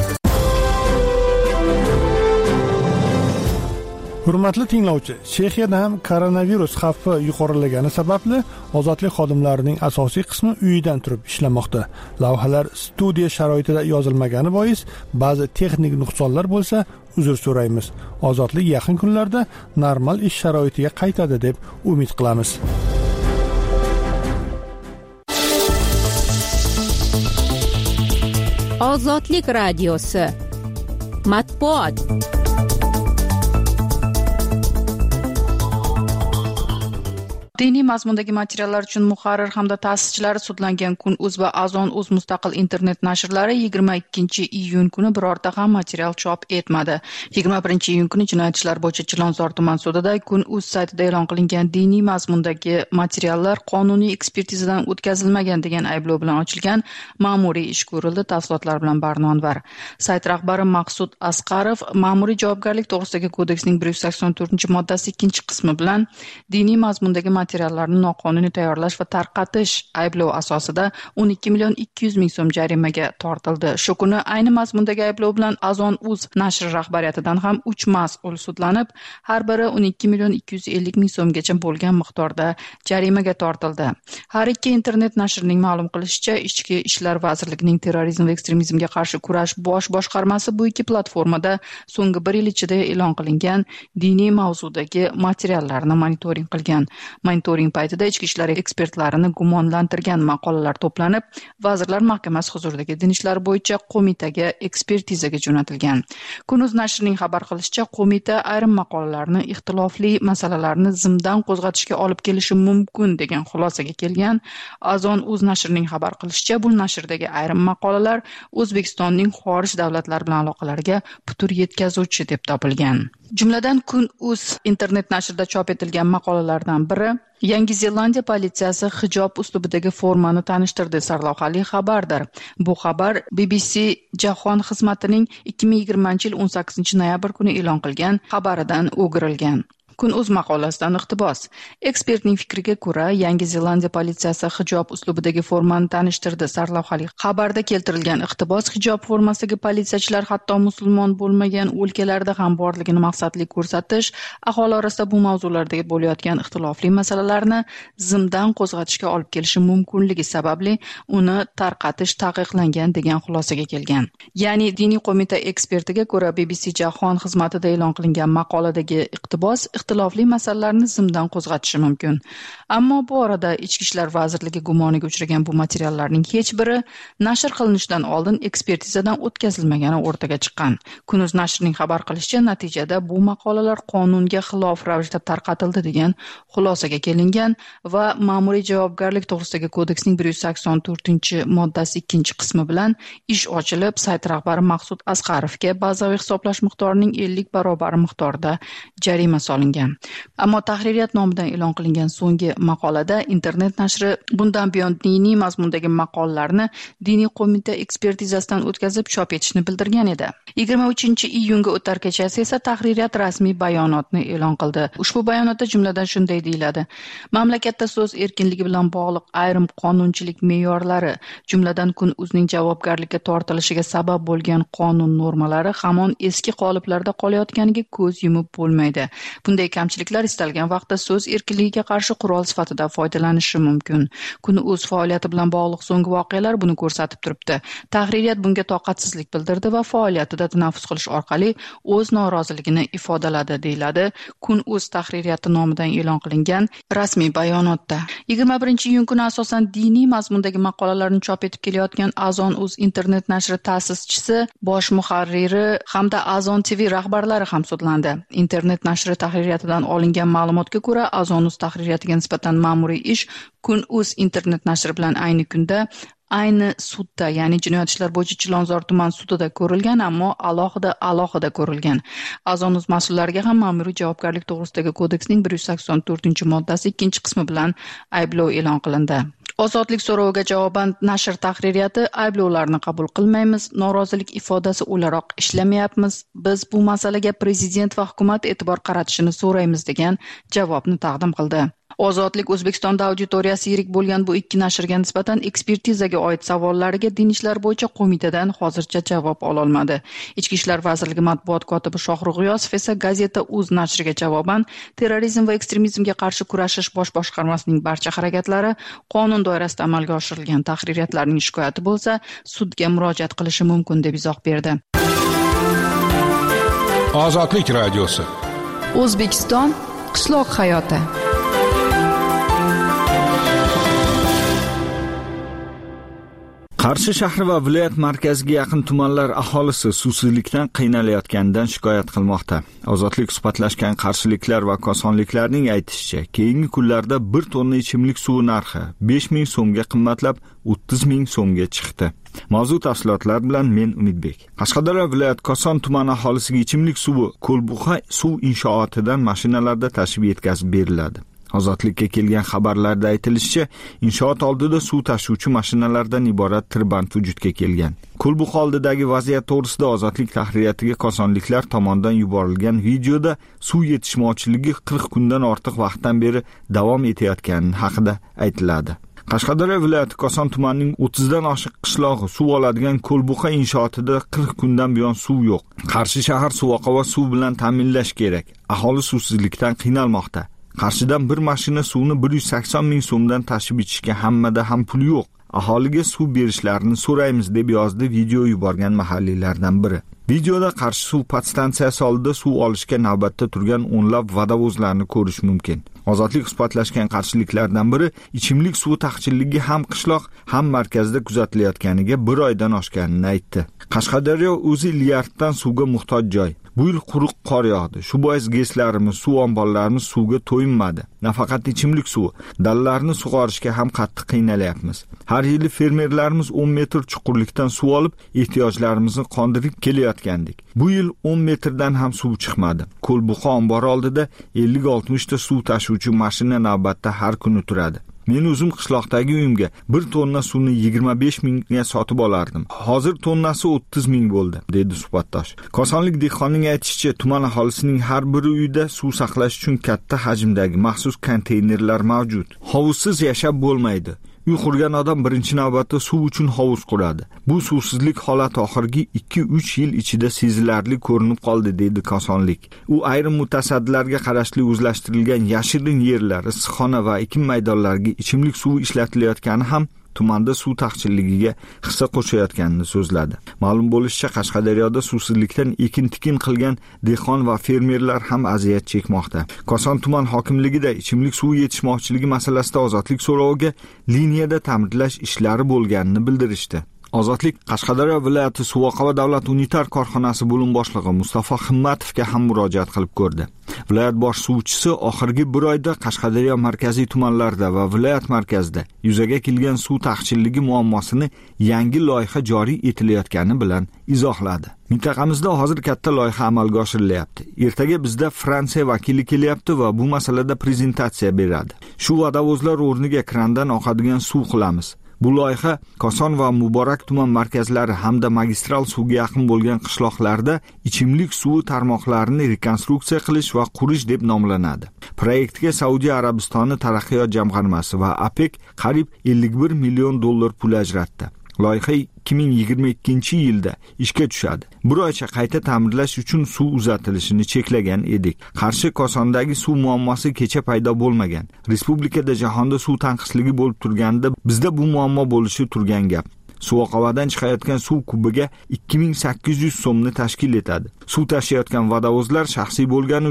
Hurmatli tinglovchi, Chexiyada ham koronavirus xavfi yuqorilagani sababli ozodlik xodimlarining asosiy qismi uyidan turib ishlamoqda. Lavhalar studiya sharoitida yozilmagani bois ba'zi texnik nuqsonlar bo'lsa, uzr so'raymiz. Ozodlik yaqin kunlarda normal ish sharoitiga qaytadi deb umid qilamiz. Ozodlik radiosi matbuot. Diniy mazmundagi materiallar uchun muharrir hamda ta'sischilar sudlangan Kun.uz va Ozon.uz mustaqil internet nashrlari yigirma ikkinchi iyun kuni birorta ham material chop etmadi. yigirma birinchi iyun kuni jinoyat ishlari bo'yicha Chilonzor tuman sudida Kun.uz saytida e'lon qilingan diniy mazmundagi materiallar qonuniy ekspertizadan o'tkazilmagan degan ayblov bilan ochilgan ma'muriy ish ko'rildi. Tafsilotlar bilan Barno Anvar. Sayt rahbari Maqsud Asqarov ma'muriy javobgarlik to'g'risidagi kodeksning bir yuz sakson to'rtinchi moddasi ikkinchi qismi bilan diniy mazmundagi materiallarni noqonuniy tayyorlash va tarqatish ayblov asosida o'n ikki million ikki yuz ming so'm jarimaga tortildi. Shu kuni ayni mazmundagi ayblov bilan Ozon.uz nashri rahbariyatidan ham uch mas'ul sudlanib, har biri o'n ikki million ikki yuz ellik ming so'mgacha bo'lgan miqdorda jarimaga tortildi. Har ikki internet nashrining ma'lum qilishicha, Ichki ishlar vazirligining terrorizm va ekstremizmga qarshi kurash bosh boshqarmasi bu ikki platformada so'nggi bir yil ichida e'lon qilingan diniy mavzudagi materiallarni monitoring qilgan. Monitoring paytida ichki ishlar ekspertlarini gumonlantirgan maqolalar to'planib, Vazirlar Mahkamasi huzuridagi din ishlari bo'yicha qo'mitaga ekspertizaga jo'natilgan. Kun.uz nashrining xabar qilishicha, qo'mita ayrim maqolalarni ixtilofli masalalarni zimdan qo'zg'atishga olib kelishi mumkin degan xulosaga kelgan. Ozon.uz nashrining xabar qilishicha, bu nashrdagi ayrim maqolalar O'zbekistonning xorij davlatlar bilan aloqalariga putur yetkazuvchi deb topilgan. Jumladan Kun.uz internet nashrida chop etilgan maqolalardan biri Yangi Zelandiya politsiyasi hijob uslubidagi formani tanishtirdi sarlavhali xabardir. Bu xabar B B C Jahon xizmatining ikki ming yigirmanchi yil o'n sakkizinchi noyabr kuni e'lon qilgan xabaridan o'girilgan. Kun.uz maqolasidan iqtibos. Ekspertning fikriga ko'ra, Yangi Zelandiya politsiyasi hijob uslubidagi formani tanishtirdi sarlavhali xabarda keltirilgan iqtibos hijob formasidagi politsiyachilar hatto musulmon bo'lmagan o'lkalarda ham borligini maqsadli ko'rsatish, aholi orasida bu mavzulardagi bo'layotgan ixtilofli masalalarni zimdan qo'zg'atishga olib kelishi mumkinligi sababli uni tarqatish taqiqlangan degan xulosaga kelgan. Ya'ni diniy qo'mita ekspertiga ko'ra, B B C Jahon xizmatida e'lon qilingan maqoladagi iqtibos ixtilofli masalalarni zimdan qo'zg'atishi mumkin. Ammo bu orada Ichki ishlar vazirligi gumoniga uchragan bu materiallarning hech biri nashr qilinishidan oldin ekspertizadan o'tkazilmagani o'rtaga chiqqan. Kun.uz nashrining xabar qilishicha, natijada bu maqolalar qonunga xilof ravishda tarqatildi degan xulosaga kelingan va ma'muriy javobgarlik to'g'risidagi kodeksning bir yuz sakson to'rtinchi moddasi ikkinchi qismi bilan ish ochilib, sayt rahbari Maqsud Asqarovga bazaviy hisoblash miqdorining ellik barobar miqdorda jarima solingan. Ammo tahririyat nomidan e'lon qilingan so'nggi maqolada internet nashri bundan buyon diniy mazmundagi maqolalarni diniy qo'mita ekspertizasidan o'tkazib chop etishni bildirgan edi. yigirma uchinchi iyunga o'tar kechasi esa tahririyat rasmiy bayonotni e'lon qildi. Ushbu bayonotda jumladan shunday deyiladi: mamlakatda so'z erkinligi bilan bog'liq ayrim qonunchilik me'yorlari, jumladan Kun.uzning javobgarlikka tortilishiga sabab bo'lgan qonun normalari hamon eski qoliplarda qolayotganiga ko'z yumib bo'lmaydi. Bunday kamchiliklar istalgan vaqtda so'z erkinligiga qarshi qurol sifatida foydalanishi mumkin. Kun.uz faoliyati bilan bog'liq so'nggi voqealar buni ko'rsatib turibdi. Tahririyat bunga toqatsizlik bildirdi va faoliyatida tanaffus qilish orqali o'z noroziligini ifodaladi, deyiladi Kun.uz tahririyati nomidan e'lon qilingan rasmiy bayonotda. yigirma birinchi iyun kuni asosan diniy mazmundagi maqolalarni chop etib kelayotgan Ozon.uz internet nashri ta'sischisi, bosh muharriri hamda Ozon T V rahbarlari ham sudlandi. Internet nashri tahririyati tahririyatidan olingan ma'lumotga ko'ra, Azon.uz tahririyatiga nisbatan ma'muriy ish Kun.uz internet nashri bilan ayni kunda ayni sudda, ya'ni jinoyat ishlar bo'yicha Chilonzor tuman sudida ko'rilgan, ammo alohida alohida ko'rilgan. Azon.uz mas'ullariga ham ma'muriy javobgarlik to'g'risidagi kodeksning bir yuz sakson to'rtinchi moddasi ikkinchi qismi bilan ayblov e'lon qilindi. Ozodlik so'roviga javoban nashr tahririyati ayblovlarni qabul qilmaymiz, norozilik ifodasi o'laroq ishlamayapmiz, biz bu masalaga prezident va hukumat e'tibor qaratishini so'raymiz degan javobni taqdim qildi. Ozodlik O'zbekistonda auditoriyasi yirik bo'lgan bu ikki nashrga nisbatan ekspertizaga oid savollariga din ishlari bo'yicha qo'mitadan hozircha javob ololmadi. Ichki ishlar vazirligi matbuot kotibi Shohrux G'iyosov esa Gazeta.uz nashriga javoban terrorizm va ekstremizmga qarshi kurashish bosh boshqarmasining barcha harakatlari qonun doirasida amalga oshirilgan, tahririyatlarning shikoyati bo'lsa sudga murojaat qilishi mumkin deb izoh berdi. Ozodlik radiosi. O'zbekiston qishloq hayoti. Qarshi shahri va viloyat markaziga yaqin tumanlar aholisi suvsizlikdan qiynalayotganidan shikoyat qilmoqda. Ozodlik suhbatlashgan qarshiliklar va kosonliklarning aytishicha, keyingi kunlarda bir tonna ichimlik suvi narxi besh ming so'mga qimmatlab o'ttiz ming so'mga chiqdi. Mavzu tafsilotlar bilan men Umidbek. Qashqadaryo viloyat Koson tumani aholisiga ichimlik suvi Ko'lbuqa suv inshootidan mashinalarda tashib yetkazib beriladi. Ozodlikka kelgan xabarlarda aytilishicha, inshoot oldida suv tashuvchi mashinalardan iborat tirband vujudga kelgan. Ko'lbuqa oldidagi vaziyat to'g'risida Ozodlik tahririyatiga kosonliklar tomonidan yuborilgan videoda suv yetishmovchiligi qirq kundan ortiq vaqtdan beri davom etayotgani haqida aytiladi. Qashqadaryo viloyati Koson tumanining o'ttizdan oshiq qishlog'i suv oladigan Ko'lbuqa inshootida qirq kundan buyon suv yo'q. Qarshi shahar suvoqi va suv bilan ta'minlash kerak. Aholi suvsizlikdan qiynalmoqda. Qarshidan bir mashina suvni bir yuz sakson ming so'mdan tashib ichishga hammada ham pul yo'q. Aholiga suv berishlarini so'raymiz deb yozdi video yuborgan mahalliylardan biri. Videoda Qarshi suv podstansiyasi oldida suv olishga navbatda turgan o'nlab vodovozlarni ko'rish mumkin. Ozodlik suhbatlashgan qarshiliklardan biri ichimlik suvi taqchilligi ham qishloq, ham markazda kuzatilayotganiga bir oydan oshganini aytdi. Qashqadaryo o'zi milliarddan suvga muhtoj joy. Bu yil quruq qor yog'di. Shu bois GESlarimiz, suv omborlarimiz suvga to'yinmadi. Nafaqat ichimlik suvi, dallarni sug'orishga ham qattiq qiynalyapmiz. Har yili fermerlarimiz o'n metr chuqurlikdan suv olib, ehtiyojlarimizni qondirib kelayotgandik. Bu yil o'n metrdan ham suv chiqmadi. Ko'lbuqa ombori oldida ellik oltmish ta suv tashuvchi mashina navbatda har kuni turadi. Men o'zim qishloqdagi uyimga bir tonna suvni yigirma besh mingga sotib olardim. Hozir tonnasi o'ttiz ming bo'ldi, dedi suhbatdosh. Kosonlik dehqonning aytishicha, tuman aholisining har bir uyida suv saqlash uchun katta hajmdagi maxsus konteynerlar mavjud. Hovuzsiz yashab bo'lmaydi. Uy qurgan odam birinchi navbatda suv uchun hovuz quradi. Bu suvsizlik holati oxirgi ikki uch yil ichida sezilarli ko'rinib qoldi, dedi Kosonlik. U ayrim mutasaddilarga qarashli o'zlashtirilgan yashirin yerlar, issiqxona va ekin maydonlariga ichimlik suvi ishlatilayotgani ham tumanda suv taqchilligiga hissa qo'shayotganini so'zladi. Ma'lum bo'lishicha, Qashqadaryoda suvsizlikdan ekin-tikin qilgan dehqon va fermerlar ham aziyat chekmoqda. Koson tuman hokimligida ichimlik suvi yetishmovchiligi masalasida ozodlik so'roviga liniyada ta'mirlash ishlari bo'lganini bildirishdi. Ozodlik Qashqadaryo viloyati Suvoqa va davlat unitar korxonasi bo'lim boshlig'i Mustafa Himmatovga ham murojaat qilib ko'rdi. Viloyat bosh suvchisi oxirgi bir oyda Qashqadaryo markaziy tumanlarida va viloyat markazida yuzaga kelgan suv taqchilligi muammosini yangi loyiha joriy etilayotgani bilan izohladi. Mintaqamizda hozir katta loyiha amalga oshirilyapti. Ertaga bizda Fransiya vakili kelyapti va bu masalada prezentatsiya beradi. Shu vodovozlar o'rniga krandan oqadigan suv qilamiz. Bu loyiha Koson va Muborak tuman markazlari hamda magistral suvga yaqin bo'lgan qishloqlarda ichimlik suvi tarmoqlarini rekonstruksiya qilish va qurish deb nomlanadi. Proyektga Saudiya Arabistoni taraqqiyot jamg'armasi va OPEC qariyb ellik bir million dollar pul ajratdi. Loyiha ikki ming yigirma ikkinchi yilda ishga tushadi. Bir oycha qayta ta'mirlash uchun suv uzatilishini cheklagan edik. Qarshi Kosondagi suv muammosi kecha paydo bo'lmagan. Respublikada jahonda suv tanqisligi bo'lib turganda bizda bu muammo bo'lishi turgan gap. Suvoqovadan chiqayotgan suv kubiga ikki ming sakkiz yuz so'mni tashkil etadi. Suv tashiyotgan vodovozlar shaxsiy bo'lgani uchun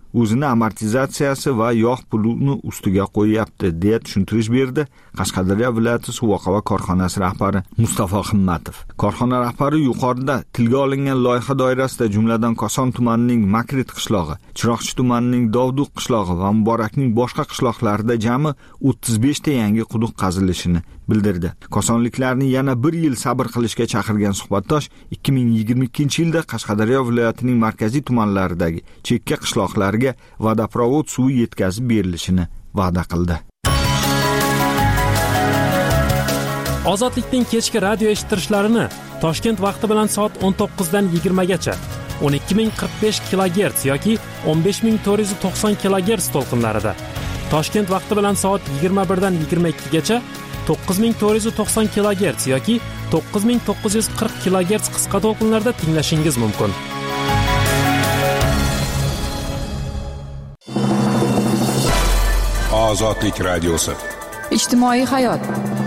o'zini amortizatsiyasi va yog' pulini ustiga qo'yyapti, deya tushuntirish berdi Qashqadaryo viloyati suv oqava korxonasi rahbari Mustafa Himmatov. Korxona rahbari yuqorida tilga olingan loyiha doirasida jumladan Koson tumanining Makrit qishlog'i, Chiroqchi tumanining Dovduq qishlog'i va Muborakning boshqa qishloqlarida jami o'ttiz besh ta yangi quduq qazilishini bildirdi. Kosonliklarni yana bir yil sabr qilishga chaqirgan suhbatdosh ikki ming yigirma ikkinchi yilda Qashqadaryo viloyatining markaziy tumanlaridagi chekka qishloqlarga vodoprovod suvi yetkazib berilishini va'da qildi. Ozodlikning kechki radio eshittirishlarini Toshkent vaqti bilan soat o'n to'qqiz dan yigirma gacha o'n ikki ming qirq besh kilogerts yoki o'n besh ming to'rt yuz to'qson kilogerts to'lqinlarida, Toshkent vaqti bilan soat yigirma bir dan yigirma ikki gacha to'qqiz ming to'rt yuz to'qson kilogerts yoki to'qqiz ming to'qqiz yuz qirq kilogerts qisqa to'lqinlarda tinglashingiz mumkin. Ozodlik radiosi. Ijtimoiy hayot.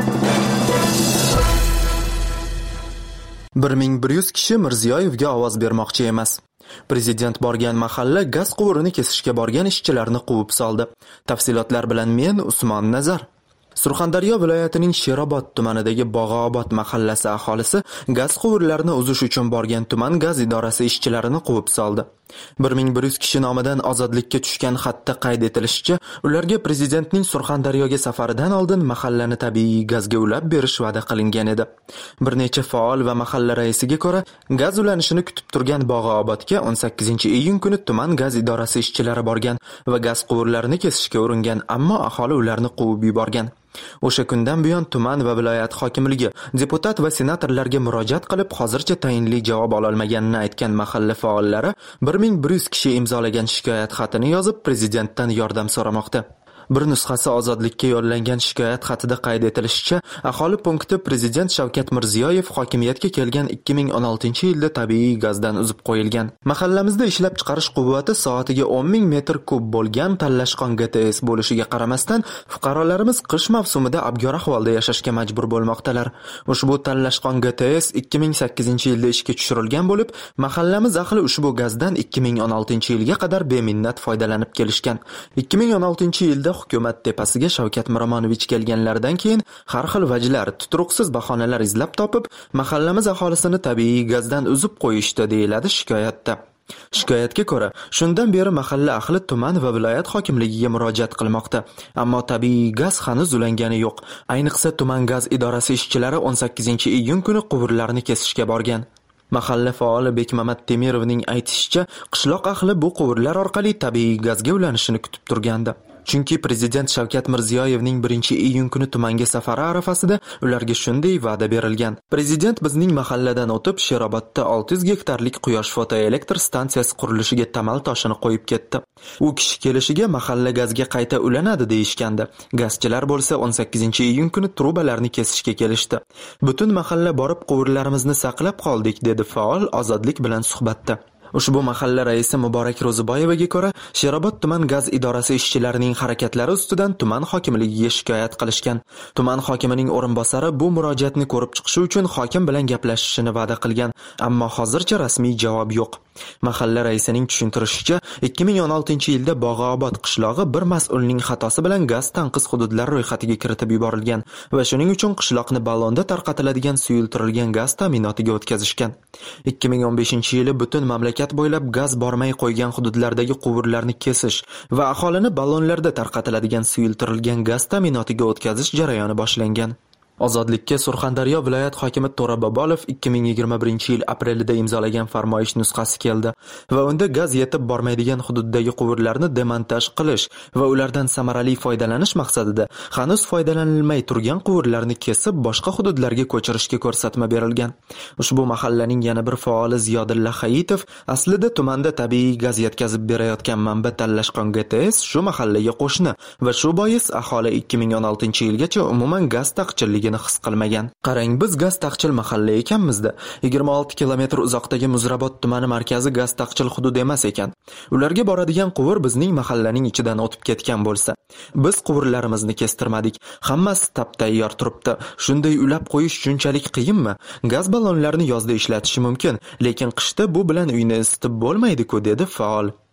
bir ming bir yuz kishi Mirziyoyevga ovoz bermoqchi emas. Prezident borgan mahalla gaz quvurini kesishga borgan ishchilarni quvib soldi. Tafsilotlar bilan men Usmon Nazar. Surxondaryo viloyatining Sherobod tumanidagi Bog'obod mahallasi aholisi gaz quvurlarini uzish uchun borgan tuman gaz idorasi ishchilarini quvib soldi. bir ming bir yuz kishi nomidan Ozodlikka tushgan xatda qayd etilishicha, ularga prezidentning Surxondaryoga safaridan oldin mahallani tabiiy gazga ulab berish va'da qilingan edi. Bir necha faol va mahalla raisiga ko'ra, gaz ulanishini kutib turgan Bog'obodga o'n sakkizinchi iyun kuni tuman gaz idorasi ishchilari borgan va gaz quvurlarini kesishga uringan, ammo aholi ularni quvib yuborgan. O'sha kundan buyon tuman va viloyat hokimligi deputat va senatorlarga murojaat qilib, hozircha tayinli javob ola olmaganini aytgan mahalla faollari bir ming bir yuz kishi imzolagan shikoyat xatini yozib prezidentdan yordam so'ramoqda. Bir nusxasi Ozodlikka yo'llangan shikoyat xatida qayd etilishicha, aholi punkti prezident Shavkat Mirziyoyev hokimiyatga kelgan ikki ming o'n oltinchi yilda tabiiy gazdan uzib qo'yilgan. Mahallamizda ishlab chiqarish quvvati soatiga o'n ming metr kub bo'lgan Tallashqon G T S bo'lishiga qaramasdan, fuqarolarimiz qish mavsumida abgor ahvolda yashashga majbur bo'lmoqdalar. Ushbu Tallashqon G T S ikki ming sakkizinchi yilda ishga tushirilgan bo'lib, mahallamiz ahli ushbu gazdan ikki ming o'n oltinchi yilga qadar beminnat foydalanib kelishgan. ikki ming o'n oltinchi yilda hukumat tepasiga Shavkat Miromonovich kelganlaridan keyin har xil vajlar, tuturuqsiz bahonalar izlab topib, mahallamiz aholisini tabiiy gazdan uzib qo'yishdi, deyiladi shikoyatda. Shikoyatga ko'ra, shundan beri mahalla ahli tuman va viloyat hokimligiga murojaat qilmoqda, ammo tabiiy gaz hanuz ulangani yo'q. Ayniqsa tuman gaz idorasi ishchilari o'n sakkizinchi iyun kuni quvurlarni kesishga borgan. Mahalla faoli Bekmamat Temirovning aytishicha, qishloq ahli bu quvurlar orqali tabiiy gazga ulanishini kutib turgandi. Chunki prezident Shavkat Mirziyoyevning birinchi iyun kuni tumanga safari arafasida ularga shunday va'da berilgan. Prezident bizning mahalladan o'tib Sherobodda olti yuz gektarlik quyosh fotoelektr stansiyasi qurilishiga tamal toshini qo'yib ketdi. U kishi kelishiga mahalla gazga qayta ulanadi deyishgandi. Gazchilar bo'lsa o'n sakkizinchi iyun kuni trubalarni kesishga kelishdi. Butun mahalla borib quvurlarimizni saqlab qoldik, dedi faol Ozodlik bilan suhbatda. Ushbu mahalla raisi Muborak Ro'ziboyevaga ko'ra, Sherobod tuman gaz idorasi ishchilarining harakatlari ustidan tuman hokimligiga shikoyat qilishgan. Tuman hokimining o'rinbosari bu murojaatni ko'rib chiqishi uchun hokim bilan gaplashishini va'da qilgan, ammo hozircha rasmiy javob yo'q. Mahalla raisining tushuntirishicha, ikki ming o'n oltinchi yilda Bog'obod qishlog'i bir mas'ulning xatosi bilan gaz tanqis hududlar ro'yxatiga kiritib yuborilgan va shuning uchun qishloqni ballonda tarqatiladigan suyultirilgan gaz ta'minotiga o'tkazishgan. ikki ming o'n beshinchi yili butun mamlakat bo'ylab gaz bormay qo'ygan hududlardagi quvurlarni kesish va aholini ballonlarda tarqatiladigan suyultirilgan gaz ta'minotiga o'tkazish jarayoni boshlangan. Ozodlikka Surxondaryo viloyat hokimi To'ra Bobolov ikki ming yigirma birinchi yil aprelida imzolagan farmoyish nusxasi keldi va unda gaz yetib bormaydigan hududdagi quvurlarni demontaj qilish va ulardan samarali foydalanish maqsadida hanuz foydalanilmay turgan quvurlarni kesib boshqa hududlarga ko'chirishga ko'rsatma berilgan. Ushbu mahallaning yana bir faoli Ziyodilla Hayitov aslida tumanda tabiiy gaz yetkazib berayotgan manba Tallashqon G T S shu mahallaga qo'shni va shu bois aholi ikki ming o'n oltinchi yilgacha umuman gaz taqchilligini his qilmagan. Qarang, biz gaz taqchil mahalla ekanmizda. yigirma olti kilometr uzoqdagi Muzrabot tumani markazi gaz taqchil hudud emas ekan. Ularga boradigan quvur bizning mahallaning ichidan o'tib ketgan bo'lsa, biz quvurlarimizni kestirmadik. Hammasi tap-tayyor turibdi. Shunday ulab qo'yish shunchalik qiyinmi? Gaz ballonlarini yozda ishlatish mumkin, lekin qishda bu bilan uyni isitib bo'lmaydi-ku, dedi faol.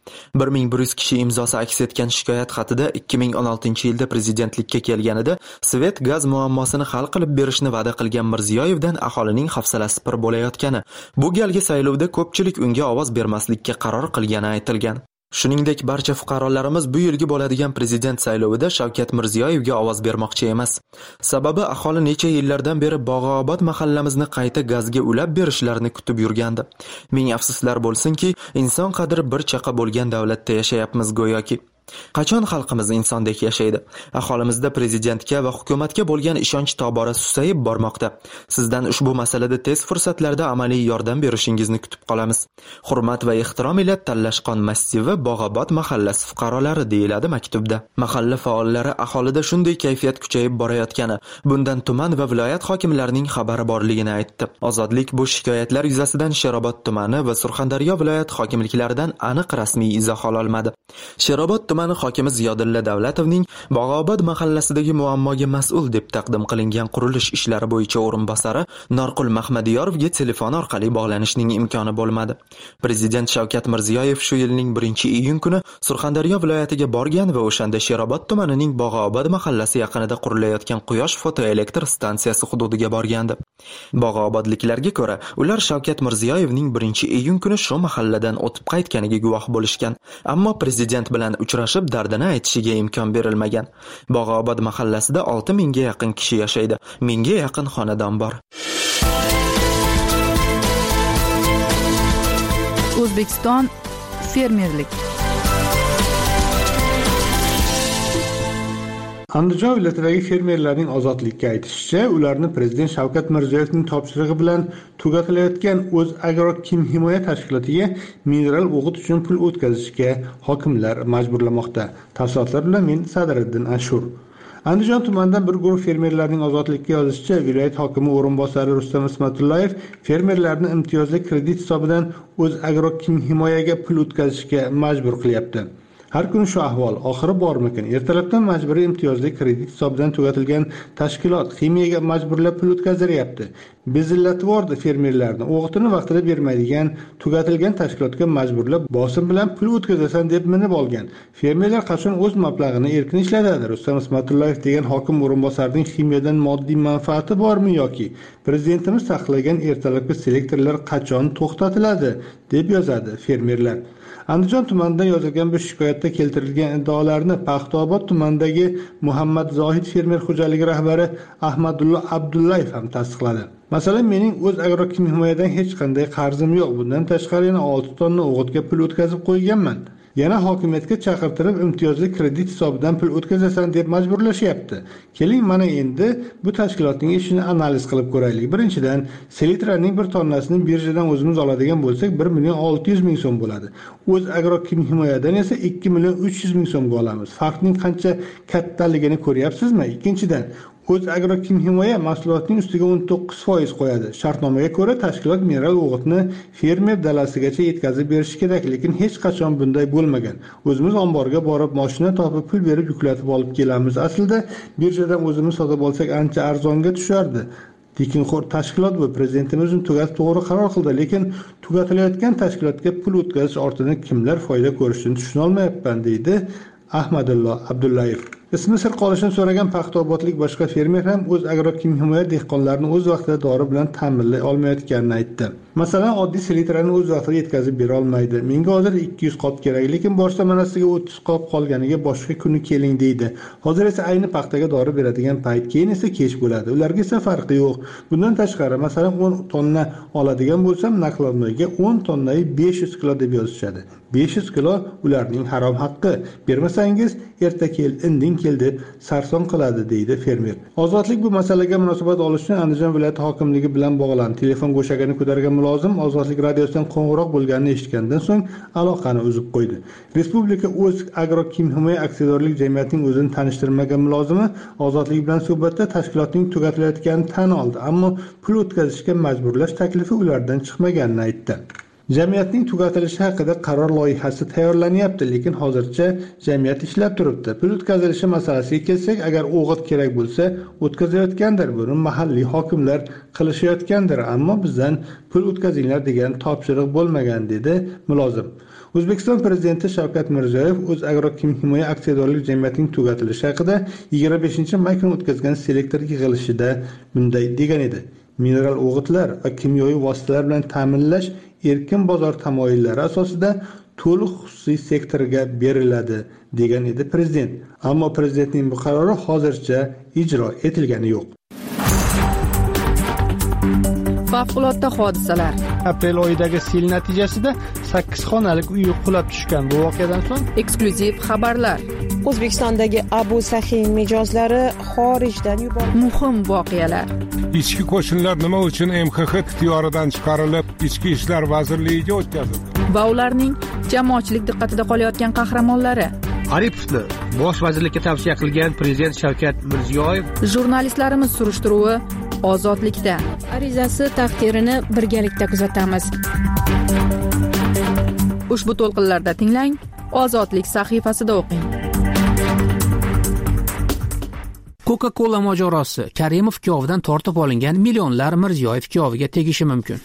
bir ming bir yuz kishi imzosi aks etgan shikoyat xatida ikki ming o'n oltinchi yilda prezidentlikka kelganida Svet gaz muammosini hal qilib berishni va'da qilgan Mirziyoyevdan aholining hafsalasi pir bo'layotgani, bu galgi saylovda ko'pchilik unga ovoz bermaslikka qaror qilgani aytilgan. Shuningdek, barcha fuqarolarimiz bu yilgi bo'ladigan prezident saylovida Shavkat Mirziyoyevga ovoz bermoqchi emas. Sababi aholi necha yillardan beri Bog'obod mahallamizni qayta gazga ulab berishlarini kutib yurgandi. Ming afsuslar bo'lsinki, inson qadri bir chaqa bo'lgan davlatda yashayapmiz go'yoki. Qachon xalqimiz insondek yashaydi? Aholimizda prezidentga va hukumatga bo'lgan ishonch tobora susayib bormoqda. Sizdan ushbu masalada tez fursatlarda amaliy yordam berishingizni kutib qolamiz. Hurmat va ehtirom ila Tallashqon massivi Bog'obod mahallasi fuqarolari, deyiladi maktubda. Mahalla faollari aholida shunday kayfiyat kuchayib borayotgani, bundan tuman va viloyat hokimlarining xabari borligini aytdi. Ozodlik bu shikoyatlar yuzasidan Sherobod tumani va Surxondaryo viloyat hokimliklaridan aniq rasmiy izoh ololmadi. Sherobod tumani hokimi Ziyodilla Davlatovning Bog'obod mahallasidagi muammoga mas'ul deb taqdim qilingan qurilish ishlari bo'yicha o'rinbosari Norqul Mahmadiyorovga telefon orqali bog'lanishning imkoni bo'lmadi. Prezident Shavkat Mirziyoyev shu yilning birinchi iyun kuni Surxondaryo viloyatiga borgan va o'shanda Sherobod tumanining Bog'obod mahallasi yaqinida qurilayotgan quyosh fotoelektr stansiyasi hududiga borgandi. Bog'obodliklarga ko'ra, ular Shavkat Mirziyoyevning birinchi iyun kuni shu mahalladan o'tib qaytganiga guvoh bo'lishgan, ammo prezident bilan uchrashib dardini aytishiga imkon berilmagan. Bog'obod mahallasida olti mingga yaqin kishi yashaydi. Mingga yaqin xonadon bor. O'zbekiston fermerlik. Andijon viloyatidagi fermerlarning ozodlikka aytishicha, ularni prezident Shavkat Mirziyoyevning topshirig'i bilan tugatilayotgan O'zagrokimhimoya tashkilotiga mineral o'g'it uchun pul o'tkazishga hokimlar majburlamoqda. Tafsilotlar bilan men Sadriddin Ashur. Andijon tumanidan bir guruh fermerlarning ozodlikka yozishicha, viloyat hokimi o'rinbosari Rustam Ismatullayev fermerlarni imtiyozli kredit hisobidan O'zagrokimhimoyaga pul o'tkazishga majbur qilyapti. Har kuni shu ahvol, oxiri bormikin? Ertalabdan majburiy imtiyozli kredit hisobidan tugatilgan tashkilot ximiyaga majburlab pul o'tkaziryapti. Bezillatib yubordi fermerlarni. O'g'itini vaqtida bermaydigan, tugatilgan tashkilotga majburlab bosim bilan pul o'tkazasan deb minib olgan. Fermerlar qachon o'z mablag'ini erkin ishlatadi? Rustam Ismatullayev degan hokim o'rinbosarining ximiyadan moddiy manfaati bormi yoki prezidentimiz taqiqlagan ertalabki selektorlar qachon to'xtatiladi deb yozadi fermerlar. Andijon tumanidan yozilgan bu shikoyatda keltirilgan iddaolarni Paxtaobod tumanidagi Muhammad Zohid fermer xo'jaligi rahbari Ahmadullo Abdullayev ham tasdiqladi. Masalan, mening O'zagrokimhimoyadan hech qanday qarzim yo'q. Bundan tashqari yana olti tonna o'g'itga pul o'tkazib qo'yganman. Yana hokimiyatga chaqirtirib imtiyozli kredit hisobidan pul o'tkazasan deb majburlashyapti. Keling, mana endi bu tashkilotning ishini analiz qilib ko'raylik. Birinchidan, selitraning bir tonnasini birjadan o'zimiz oladigan bo'lsak bir million olti yuz ming so'm bo'ladi. O'zagrokimhimoyadan esa ikki million uch yuz ming so'mga olamiz. Farqning qancha kattaligini ko'ryapsizmi? Ikkinchidan, O'zagrokimhimoya mahsulotning ustiga o'n to'qqiz foiz qo'yadi. Shartnomaga ko'ra tashkilot mineral o'g'itni fermer dalasigacha yetkazib berishi kerak, lekin hech qachon bunday bo'lmagan. O'zimiz omborga borib, mashina topib, pul berib yuklatib olib kelamiz. Aslida birjadan o'zimiz sotib olsak ancha arzonga tushardi. Tekinxo'r tashkilot bu. Prezidentimiz tugatib to'g'ri qaror qildi, lekin tugatilayotgan tashkilotga pul o'tkazish ortidan kimlar foyda ko'rishini tushuna olmayapman, deydi Ahmadullo Abdullayev. Ismi sir qolishini so'ragan Paxtaobodlik boshqa fermer ham O'zagrokimhimoya dehqonlarni o'z vaqtida dori bilan ta'minlay olmayotganini aytdi. Masalan, oddiy selitrani o'z vaqtida yetkazib bera olmaydi. Menga hozir ikki yuz qop kerak, lekin boshqa manasiga o'ttiz qop qolganiga boshqa kuni keling deydi. Hozir esa ayni paxtaga dori beradigan payt, keyin esa kech bo'ladi. Ularga esa farqi yo'q. Bundan tashqari, masalan, o'n tonna oladigan bo'lsam, nakladnoyga o'n tonnai besh yuz kilo deb yozishadi. besh yuz kilo ularning harom haqqi. Bermasangiz erta kel, indin kel deb sarson qiladi, deydi fermer. Ozodlik bu masalaga munosabat olish uchun Andijon viloyati hokimligi bilan bog'landi. Telefon go'shagini ko'targan mulozim Ozodlik radiosidan qo'ng'iroq bo'lganini eshitgandan so'ng aloqani uzib qo'ydi. Respublika O'zagrokimhimoya aksiyadorlik jamiyatining o'zini tanishtirmagan mulozimi Ozodlik bilan suhbatda tashkilotning tugatilayotganini tan oldi, ammo pul o'tkazishga majburlash taklifi ulardan chiqmaganini aytdi. Jamiyatning tugatilishi haqida qaror loyihasi tayyorlanyapti, lekin hozircha jamiyat ishlab turibdi. Pul o'tkazilishi masalasiga kelsak, agar o'g'it kerak bo'lsa, o'tkazayotgandir. Buni mahalliy hokimlar qilishayotgandir, ammo bizdan pul o'tkazinglar degan topshiriq bo'lmagan, dedi mulozim. O'zbekiston prezidenti Shavkat Mirziyoyev o'z agrokimyo himoya aksiyadorlik jamiyatining tugatilishi haqida yigirma beshinchi may kuni o'tkazgan selektor yig'ilishida bunday degan edi. Mineral o'g'itlar va kimyoviy vositalar bilan ta'minlash erkin bozor tamoyillari asosida to'liq xususiy sektorga beriladi degan edi prezident. Ammo prezidentning bu qarori hozircha ijro etilgani yo'q. Favqulodda hodisalar. Aprel oyidagi sel natijasida sakkiz xonalik uy qulab tushgan. Bu voqeadan so'ng eksklyuziv xabarlar. O'zbekistondagi Abu Sahiy mijozlari xorijdan yuborildi. Muhim voqealar. Ichki qo'shinlar nima uchun M X X ixtiyoridan chiqarilib, Ichki ishlar vazirligiga o'tkazildi? Va ularning jamoatchilik diqqatida qolayotgan qahramonlari. Aripovni bosh vazirlikka tavsiya qilgan prezident Shavkat Mirziyoyev. Jurnalistlarimiz surishtiruvi ozodlikda. Arizasi taqdirini birgalikda kuzatamiz. Ushbu to'lqinlarda tinglang, Ozodlik sahifasida o'qing. Coca-Cola mojarosi. Karimov kuyovidan tortib olingan millionlar Mirziyoyev kuyoviga tegishi mumkin.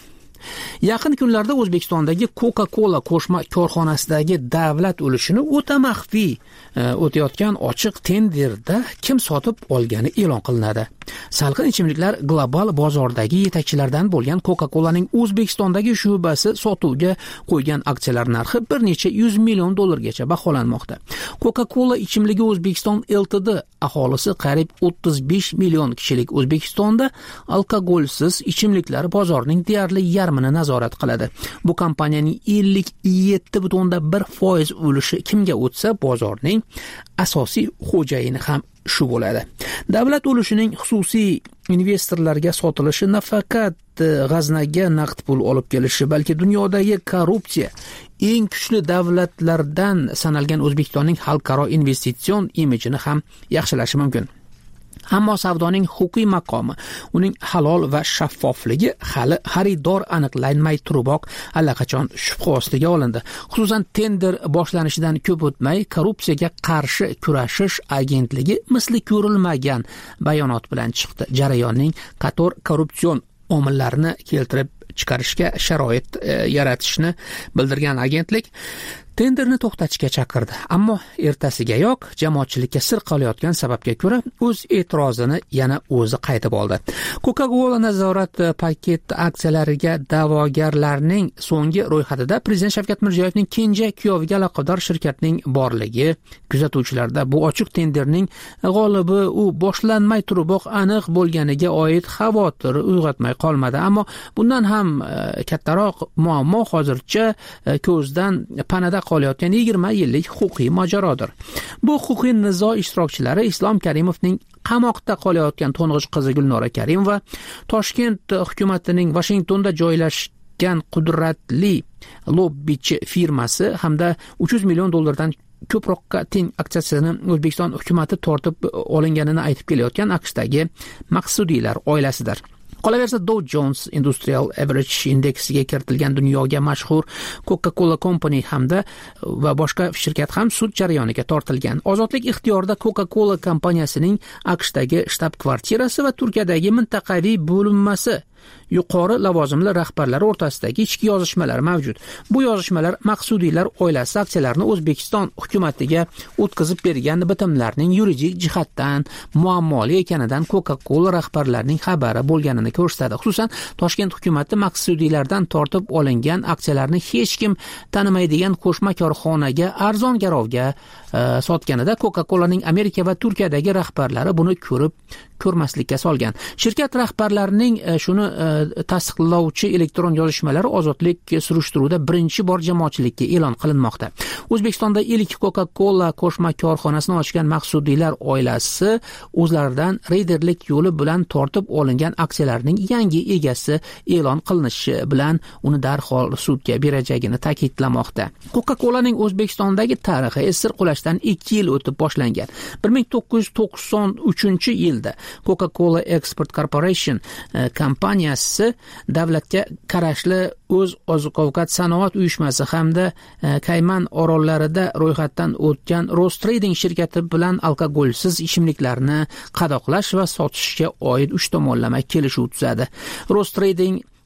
Yaqin kunlarda O'zbekistondagi Coca-Cola qo'shma korxonasidagi davlat ulushini o'ta maxfiy o'tayotgan ochiq tenderda kim sotib olgani e'lon qilinadi. Salqin ichimliklar global bozordagi yetakchilardan bo'lgan Coca-Colaning O'zbekistondagi shubasi sotuvga qo'ygan aksiyalar narxi bir necha yuz million dollargacha baholanmoqda. Coca-Cola ichimligi O'zbekiston Ltd aholisi qariyb o'ttiz besh million kishilik O'zbekistonda alkogolsiz ichimliklar bozorining deyarli yarmini nazorat qiladi. Bu kompaniyaning ellik yetti butun bir foiz ulushi kimga o'tsa, bozorning asosiy xo'jayini ham shu bo'ladi. Davlat ulushining xususiy investorlarga sotilishi nafaqat g'aznaga naqd pul olib kelishi, balki dunyodagi korrupsiya eng kuchli davlatlardan sanalgan O'zbekistonning xalqaro investitsion imijini ham yaxshilashi mumkin. Ammo savdoning huquqiy maqomi, uning halol va shaffofligi hali xaridor aniqlanmay turiboq allaqachon shubha ostiga olindi. Xususan, tender boshlanishidan ko'p o'tmay korrupsiyaga qarshi kurashish agentligi misli ko'rilmagan bayonot bilan chiqdi. Jarayonning qator korrupsion omillarini keltirib chiqarishga sharoit e, yaratishni bildirgan agentlik tenderni to'xtatishga chaqirdi. Ammo ertasigayoq jamoatchilikka sir qolayotgan sababga ko'ra o'z e'tirozini yana o'zi qaytib oldi. Coca-Cola nazorat paket aksiyalariga da'vogarlarning so'nggi ro'yxatida prezident Shavkat Mirziyoyevning kenja kuyoviga aloqador shirkatning borligi, kuzatuvchilarda bu ochiq tenderning g'olibi u boshlanmay turiboq aniq bo'lganiga oid xavotir uyg'otmay qolmadi. Ammo bundan ham kattaroq muammo hozircha ko'zdan panada qolayotgan yigirma yillik huquqiy mojarodir. Bu huquqiy nizo ishtirokchilari Islom Karimovning qamoqda qolayotgan to'ng'ich qizi Gulnora Karimova, Toshkent hukumatining Washingtonda joylashgan qudratli lobbichi firmasi hamda uch yuz million dollardan ko'proqqa teng aksiyasini O'zbekiston hukumati tortib olinganini aytib kelayotgan AQShdagi maqsudiylar oilasidir. Qolaversa, Dow Jones Industrial Average indeksiga kiritilgan dunyoga mashhur Coca-Cola Company hamda va boshqa shirkat ham sud jarayoniga tortilgan. Ozodlik ixtiyorida Coca-Cola kompaniyasining AQShdagi shtab-kvartirasi va Turkiyadagi mintaqaviy bo'linmasi yuqori lavozimli rahbarlar o'rtasidagi ichki yozishmalar mavjud. Bu yozishmalar maqsudiylar oilasi aksiyalarini O'zbekiston hukumatiga o'tkazib bergan bitimlarning yuridik jihatdan muammoli ekanidan Coca-Cola rahbarlarining xabari bo'lganini ko'rsatadi. Xususan, Toshkent hukumati maqsudiylardan tortib olingan aksiyalarni hech kim tanimaydigan qo'shma korxonaga arzon garovga e, sotganida Coca-Colaning Amerika va Turkiyadagi rahbarlari buni ko'rib ko'rmaslikka solgan. Shirkat rahbarlarining e, shuni e, tasdiqlovchi elektron yozishmalari ozodlik surishtiruvida birinchi bor jamoatchilikka e'lon qilinmoqda. O'zbekistonda ilk Coca-Cola qo'shma korxonasini ochgan maqsudiylar oilasi o'zlaridan reyderlik yo'li bilan tortib olingan aksiyalarning yangi egasi e'lon qilinishi bilan uni darhol sudga berajagini ta'kidlamoqda. Coca-Colaning O'zbekistondagi tarixi esir qulashdan ikki yil o'tib boshlangan. bir ming to'qqiz yuz to'qson uchinchi yilda Coca-Cola Export Corporation e, kompaniyasi davlatga qarashli o'z oziq-ovqat sanoat uyushmasi hamda e, Kayman orollarida ro'yxatdan o'tgan Rostrading shirkati bilan alkogolsiz ichimliklarni qadoqlash va sotishga oid uch tomonlama kelishuv tuzadi. Rostrading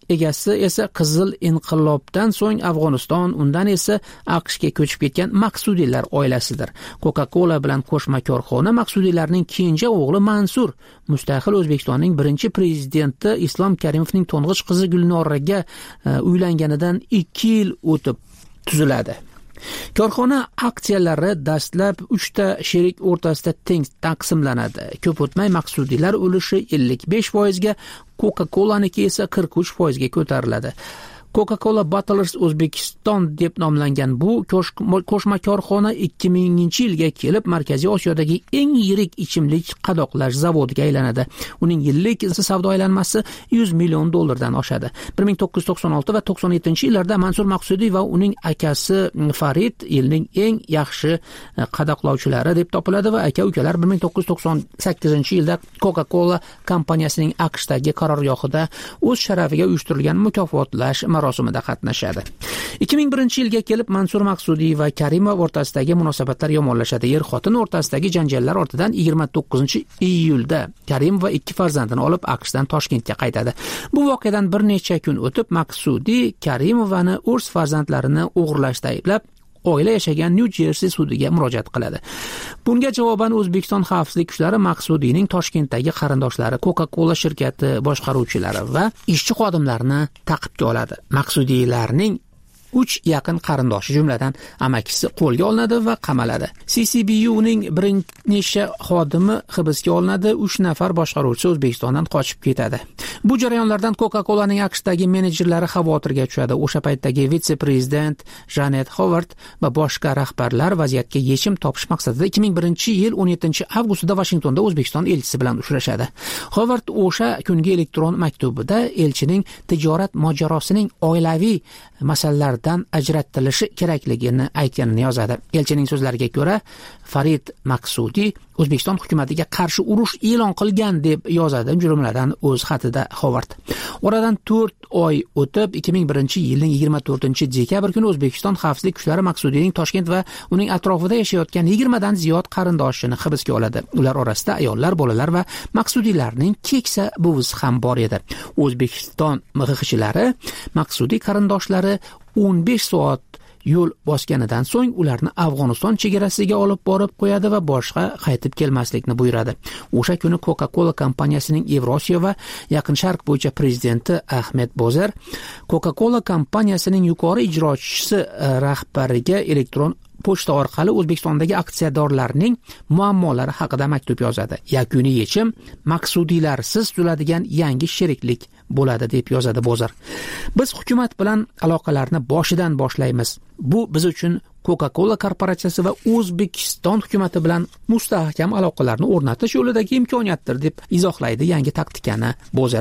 egasi esa Qizil inqilobdan so'ng Afg'oniston, undan esa AQShga ko'chib ketgan Maqsudiylar oilasidir. Coca-Cola bilan qo'shma korxona Maqsudiylarning kenja o'g'li Mansur, mustaqil O'zbekistonning birinchi prezidenti Islom Karimovning to'ng'ich qizi Gulnoraga uylanganidan ikki yil o'tib tuziladi. Korxona aksiyalari dastlab uchta sherik o'rtasida teng taqsimlanadi. Ko'p o'tmay Maqsudiylar ulushi ellik besh foizga, Coca-Cola'niki esa qirq uch foizga ko'tariladi. Coca-Cola Bottlers O'zbekiston deb nomlangan bu qo'shma korxona ikki minginchi yilga kelib Markaziy Osiyodagi eng yirik ichimlik qadoqlash zavodiga aylanadi. Uning yillik savdo aylanmasi yuz million dollardan oshadi. bir ming to'qqiz yuz to'qson olti va to'qson yettinchi yillarda Mansur Maqsudiy va uning akasi Farid yilning eng yaxshi qadoqlovchilari deb topiladi va aka-ukalar bir ming to'qqiz yuz to'qson sakkizinchi yilda Coca-Cola kompaniyasining AQShdagi qarorgohida o'z sharafiga uyushtirilgan mukofotlash marosimida qatnashadi. ikki ming birinchi yilga kelib Mansur Maqsudiy va Karimov o'rtasidagi munosabatlar yomonlashadi. Er-xotin o'rtasidagi janjallar ortidan yigirma to'qqizinchi iyulda Karim va ikki farzandini olib AQShdan Toshkentga qaytadi. Bu voqeadan bir necha kun o'tib Maqsudiy Karimovani o'z farzandlarini o'g'irlashda ayblab oila yashagan New Jersey sudiga murojaat qiladi. Bunga javoban O'zbekiston xavfsizlik kuchlari Maqsudiyning Toshkentdagi qarindoshlari, Coca-Cola shirkati boshqaruvchilari va ishchi xodimlarini ta'qibga oladi. Maqsudiylarning uch yaqin qarindoshi, jumladan amakisi qo'lga olinadi va qamaladi. C C B U'ning bir necha xodimi hibsga olinadi, uch nafar boshqaruvchi O'zbekistondan qochib ketadi. Bu jarayonlardan Coca-Cola'ning AQShdagi menejerlari xavotirga tushadi. O'sha paytdagi vitse-prezident Janet Howard va boshqa rahbarlar vaziyatga yechim topish maqsadida ikki ming birinchi yil o'n yettinchi avgustida Washingtonda O'zbekiston elchisi bilan uchrashadi. Howard o'sha kungi elektron maktubida elchining tijorat mojarosining oilaviy masalalardan ajratilishi kerakligini aytganini yozadi. Elchining so'zlariga ko'ra, Farid Maqsudiy O'zbekiston hukumatiga qarshi urush e'lon qilgan deb yozadi, jumladan o'z xatida Howard. Oradan to'rt oy o'tib ikki ming birinchi yilning yigirma to'rtinchi dekabr kuni O'zbekiston xavfsizlik kuchlari Maqsudiyning Toshkent va uning atrofida yashayotgan yigirmadan ziyod qarindoshini hibsga oladi. Ular orasida ayollar, bolalar va Maqsudiylarning keksa buvisi ham bor edi. O'zbekiston M X Xchilari Maqsudiy qarindoshlari o'n besh soat yo'l bosganidan so'ng ularni Afg'oniston chegarasiga olib borib qo'yadi va boshqa qaytib kelmaslikni buyuradi. O'sha kuni Coca-Cola kompaniyasining Yevrosiyo va Yaqin Sharq bo'yicha prezidenti Ahmed Bozer Coca-Cola kompaniyasining yuqori ijrochisi rahbariga elektron pochta orqali O'zbekistondagi aksiyadorlarning muammolari haqida maktub yozadi. Yakuniy yechim Maqsudiylarsiz tuziladigan yangi sheriklik bo'ladi deb yozadi Bozor. Biz hukumat bilan aloqalarni boshidan boshlaymiz. Bu biz uchun Coca-Cola korporatsiyasi va O'zbekiston hukumati bilan mustahkam aloqalarni o'rnatish yo'lidagi imkoniyatdir deb izohlaydi yangi taktikani Bozor.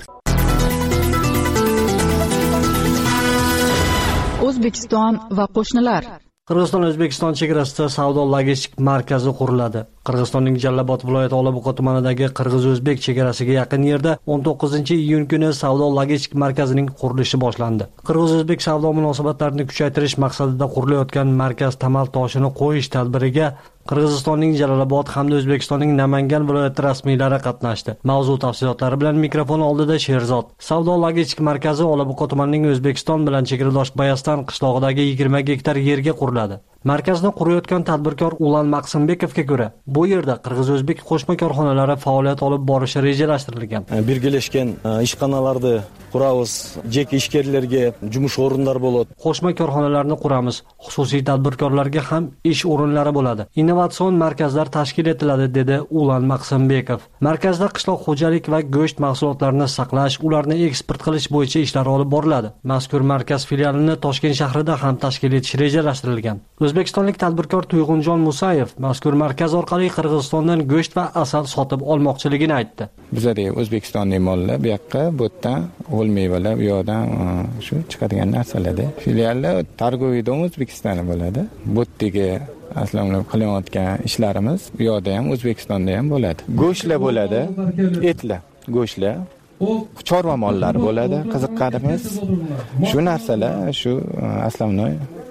O'zbekiston va qo'shnilar. Qirg'iziston-O'zbekiston chegarasida savdo-logistik markazi quriladi. Qirg'izistonning Jallabod viloyati Olabuqa tumanidagi Qirg'iz-O'zbek chegarasiga yaqin yerda o'n to'qqizinchi iyun kuni savdo-logistik markazining qurilishi boshlandi. Qirg'iz-O'zbek savdo munosabatlarini kuchaytirish maqsadida qurilayotgan markaz tamal toshini qo'yish tadbiriga Qirg'izistonning Jalolobod hamda O'zbekistonning Namangan viloyati rasmiylari qatnashdi. Mavzu tafsilotlari bilan mikrofon oldida Sherzod. Savdo-logistik markazi Olabuqa tumanining O'zbekiston bilan chegaradosh Bayastan qishlog'idagi yigirma gektar yerga quriladi. Markazni qurayotgan tadbirkor Ulan Maqsimbekovga ko'ra, bu yerda Qirg'iz-O'zbek qo'shma korxonalari faoliyat olib borishi rejalashtirilgan. Birgalashgan ishxonalarni quramiz, jek ishkerlarga yumush o'rinlari bo'ladi. Qo'shma korxonalarni quramiz, xususiy tadbirkorlarga ham ish o'rinlari bo'ladi. Innovatsion markazlar tashkil etiladi, dedi Ulan Maqsimbekov. Markazda qishloq xo'jalik va go'sht mahsulotlarini saqlash, ularni eksport qilish bo'yicha ishlar olib boriladi. Mazkur markaz filialini Toshkent shahrida ham tashkil etish rejalashtirilgan. O'zbekistonlik tadbirkor Tuyg'unjon Musayev mazkur markaz orqali Qirg'izistondan go'sht va asal sotib olmoqchiligini aytdi. Bizda O'zbekistonning mollar bu yoqqa, bu yerdan o'l mevalar, bu yoqdan shu chiqadigan narsalarda. Filialda targoviyda O'zbekistonda bo'ladi. Bu yerdagi aslan qilayotgan ishlarimiz bu yoqda ham O'zbekistonda ham bo'ladi. Go'shtlar bo'ladi, etlar, go'shtlar, chorva mollari bo'ladi. Qiziqqanimiz shu narsalar, shu aslan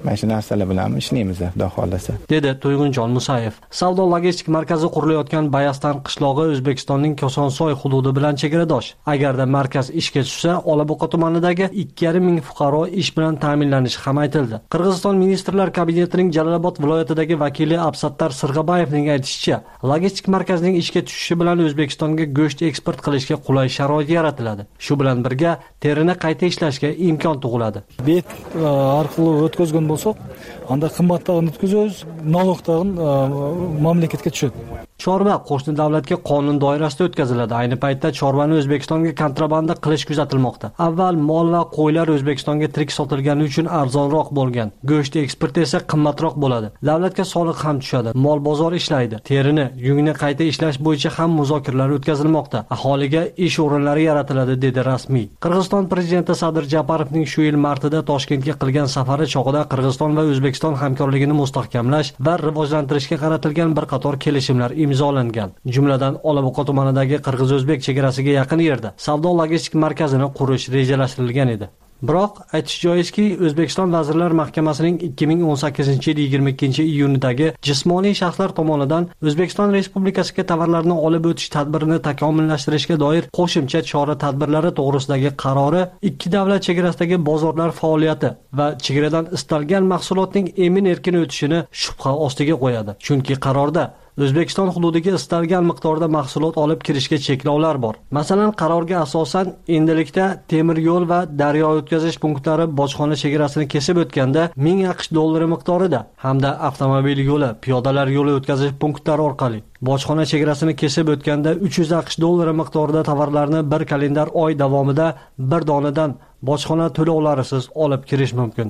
mana shu narsalar bilan ishlaymiz xudo xolasa, dedi To'yg'unjon Musayev. Savdo logistik markazi qurilayotgan Bayastan qishlog'i O'zbekistonning Kosonsoy hududi bilan chegaradosh. Agarda markaz ishga tushsa, Olabuqa tumanidagi ikki yarim ming fuqaro ish bilan ta'minlanishi ham aytildi. Qirg'iziston ministrlar kabinetining Jalolobod viloyatidagi vakili Absattar Sirg'abayevning aytishicha, logistik markazning ishga tushishi bilan O'zbekistonga go'sht eksport qilishga qulay sharoit yaratiladi. Shu bilan birga terini qayta ishlashga imkon tug'iladi. Bet orqali o'tkazgan bo'lsak, unda qimmatligini o'tkazamiz, налогтag'in mamlakatga tushadi. Chorva qo'shni davlatga qonun doirasida o'tkaziladi. Ayni paytda chorvani O'zbekistonga kontrabanda qilish kuzatilmoqda. Avval mol va qo'ylar O'zbekistonga tirik sotilgani uchun arzonroq bo'lgan. Go'sht eksporti esa qimmatroq bo'ladi. Davlatga soliq ham tushadi. Mol bozor ishlaydi. Terini, yungni qayta ishlash bo'yicha ham muzokaralar o'tkazilmoqda. Aholiga ish o'rinlari yaratiladi, dedi rasmiy. Qirg'iziston prezidenti Sadir Japarovning shu yil martida Toshkentga qilgan safari chog'ida Qirg'iziston va O'zbekiston hamkorligini mustahkamlash va rivojlantirishga qaratilgan bir qator kelishimlar imzolangan. Jumladan Olabuqa tumanidagi Qirg'iz-O'zbek chegarasiga yaqin yerda savdo logistik markazini qurish rejalashtirilgan edi. Biroq aytish joizki, O'zbekiston Vazirlar Mahkamasining ikki ming o'n sakkizinchi yil yigirma ikkinchi iyunidagi jismoniy shaxslar tomonidan O'zbekiston Respublikasiga tovarlarni olib o'tish tadbirini takomillashtirishga doir qo'shimcha chora-tadbirlari to'g'risidagi qarori ikki davlat chegarasidagi bozorlar faoliyati va chegaradan istalgan mahsulotning emin-erkin o'tishini shubha ostiga qo'yadi. Chunki qarorda O'zbekiston hududiga istalgan miqdorda mahsulot olib kirishga cheklovlar bor. Masalan, qarorga asosan endilikda temir yo'l va daryo o'tkazish punktlari bojxona chegarasini kesib o'tganda ming aqsh dollari miqdorida hamda avtomobil yo'li, piyodalar yo'li o'tkazish punktlari orqali bojxona chegarasini kesib o'tganda uch yuz aqsh dollari miqdorida tovarlarni bir kalendar oy davomida bir donadan bojxona to'lovlarisiz olib kirish mumkin.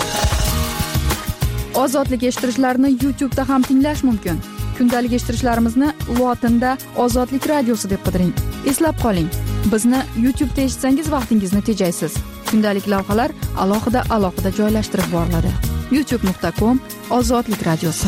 Ozodlik eshittirishlarni YouTube da ham tinglash mumkin. Kundalik eshittirishlarimizni lotinda Ozodlik radiosi deb qidiring. Eslab qoling, bizni YouTube'da eshitsangiz vaqtingizni tejaysiz. Kundalik lavhalar alohida alohida joylashtirib boriladi. youtube nuqta com Ozodlik radiosi.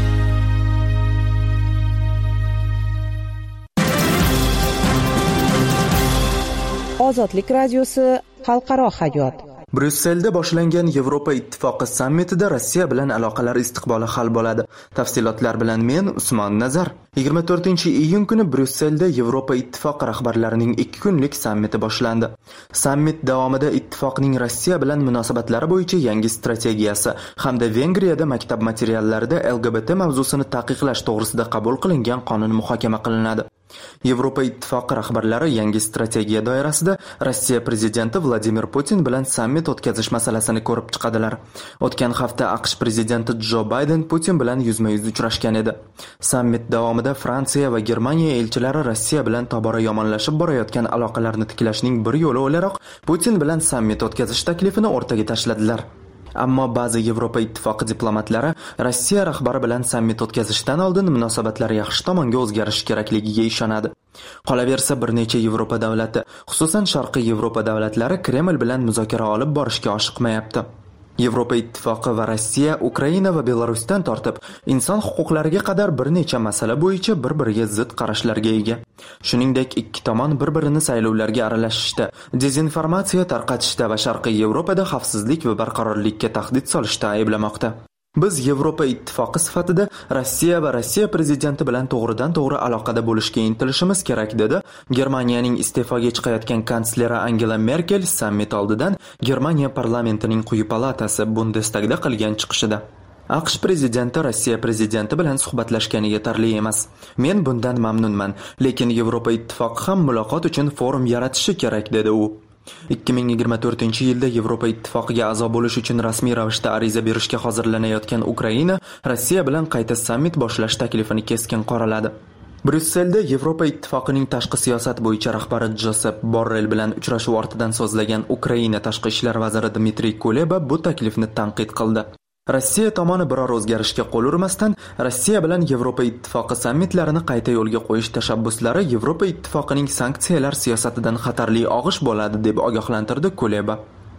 Ozodlik radiosi xalqaro hayot. Bryusselda boshlangan Yevropa Ittifoqi sammitida Rossiya bilan aloqalar istiqboli hal bo'ladi. Tafsilotlar bilan men Usmon Nazar. yigirma to'rtinchi iyun kuni Bryusselda Yevropa Ittifoqi rahbarlarining ikki kunlik sammiti boshlandi. Sammit davomida ittifoqning Rossiya bilan munosabatlari bo'yicha yangi strategiyasi hamda Vengriyada maktab materiallarida L G B T mavzusini taqiqlash to'g'risida qabul qilingan qonun muhokama qilinadi. Yevropa Ittifoqi rahbarlari yangi strategiya doirasida Rossiya prezidenti Vladimir Putin bilan sammit o'tkazish masalasini ko'rib chiqadilar. O'tgan hafta AQSh prezidenti Jo Bayden Putin bilan yuzma-yuz uchrashgan edi. Sammit davomida Fransiya va Germaniya elchilari Rossiya bilan tobora yomonlashib borayotgan aloqalarni tiklashning bir yo'li o'laroq Putin bilan sammit o'tkazish taklifini o'rtaga tashladilar. Ammo ba'zi Yevropa Ittifoqi diplomatlari Rossiya rahbari bilan sammit o'tkazishdan oldin munosabatlar yaxshi tomonga o'zgarishi kerakligiga ishonadi. Qolaversa, bir necha Yevropa davlati, xususan Sharqiy Yevropa davlatlari Kreml bilan muzokara olib borishga oshiqmayapti. Yevropa Ittifoqi va Rossiya Ukraina va Belarusdan tortib inson huquqlariga qadar bir necha masala bo'yicha bir-biriga zid qarashlarga ega. Shuningdek, ikki tomon bir-birini saylovlarga aralashishda, dezinformatsiya tarqatishda va Sharqiy Yevropada xavfsizlik va barqarorlikka tahdid solishda ayblamoqda. Biz Yevropa Ittifoqi sifatida Rossiya va Rossiya prezidenti bilan to'g'ridan-to'g'ri aloqada bo'lishga intilishimiz kerak, dedi Germaniyaning iste'foga chiqayotgan kansleri Angela Merkel sammit oldidan Germaniya parlamentining quyi palatasi Bundestagda qilgan chiqishida. AQSh prezidenti Rossiya prezidenti bilan suhbatlashgani yetarli emas. Men bundan mamnunman, lekin Yevropa Ittifoqi ham muloqot uchun forum yaratishi kerak, dedi u. ikki ming yigirma to'rtinchi yilda Yevropa Ittifoqiga a'zo bo'lish uchun rasmiy ravishda ariza berishga hozirlanayotgan Ukraina Rossiya bilan qayta sammit boshlash taklifini keskin qoraladi. Bryusselda Yevropa Ittifoqining tashqi siyosat bo'yicha rahbari Josep Borrell bilan uchrashuv ortidan so'zlagan Ukraina tashqi ishlar vaziri Dmitriy Kuleba bu taklifni tanqid qildi. Rossiya tomoni biror o'zgarishga qo'l urmasdan Rossiya bilan Yevropa Ittifoqi sammitlarini qayta yo'lga qo'yish tashabbuslari Yevropa Ittifoqining sanksiyalar siyosatidan xatarli og'ish bo'ladi, deb ogohlantirdi Kuleba.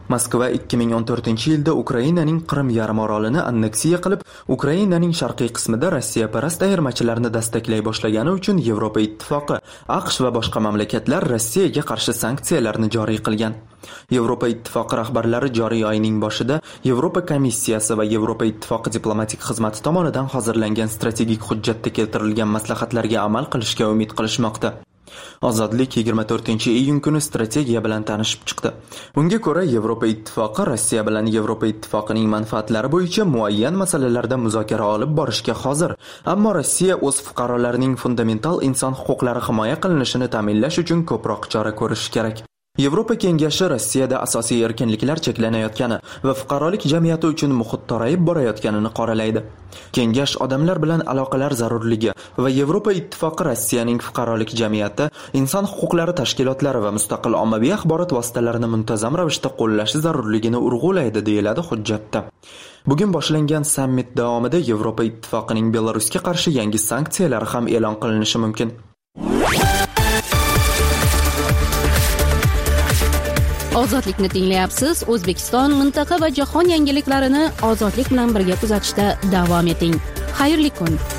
Moskva ikki ming o'n to'rtinchi yilda Ukrainaning Qrim yarim orolini anneksiya qilib, Ukrainaning sharqiy qismida Rossiyaparast ayirmachilarni dastaklay boshlagani uchun Yevropa Ittifoqi, AQSh va boshqa mamlakatlar Rossiyaga qarshi sanksiyalarni joriy qilgan. Yevropa Ittifoqi rahbarlari joriy oyning boshida Yevropa komissiyasi va Yevropa Ittifoqi diplomatik xizmati tomonidan hozirlangan strategik hujjatda keltirilgan maslahatlarga amal qilishga umid qilishmoqda. Ozodlik yigirma to'rtinchi iyun kuni strategiya bilan tanishib chiqdi. Unga ko'ra, Yevropa Ittifoqi Rossiya bilan Yevropa Ittifoqining manfaatlari bo'yicha muayyan masalalarda muzokara olib borishga hozir, ammo Rossiya o'z fuqarolarining fundamental inson huquqlari himoya qilinishini ta'minlash uchun ko'proq chora ko'rishi kerak. Yevropa Kengashi Rossiyada asosiy erkinliklar cheklanayotgani va fuqarolik jamiyati uchun muhit torayib borayotganini qoralaydi. Kengash odamlar bilan aloqalar zarurligi va Yevropa Ittifoqi Rossiyaning fuqarolik jamiyati, inson huquqlari tashkilotlari va mustaqil ommaviy axborot vositalarini muntazam ravishda qo'llashi zarurligini urg'ulaydi, deyiladi hujjatda. Bugun boshlangan sammit davomida Yevropa Ittifoqining Belarusga qarshi yangi sanksiyalari ham e'lon qilinishi mumkin. Ozodlikni tinglayapsiz. O'zbekiston, mintaqa va jahon yangiliklarini ozodlik bilan birga kuzatishda davom eting. Xayrli kun.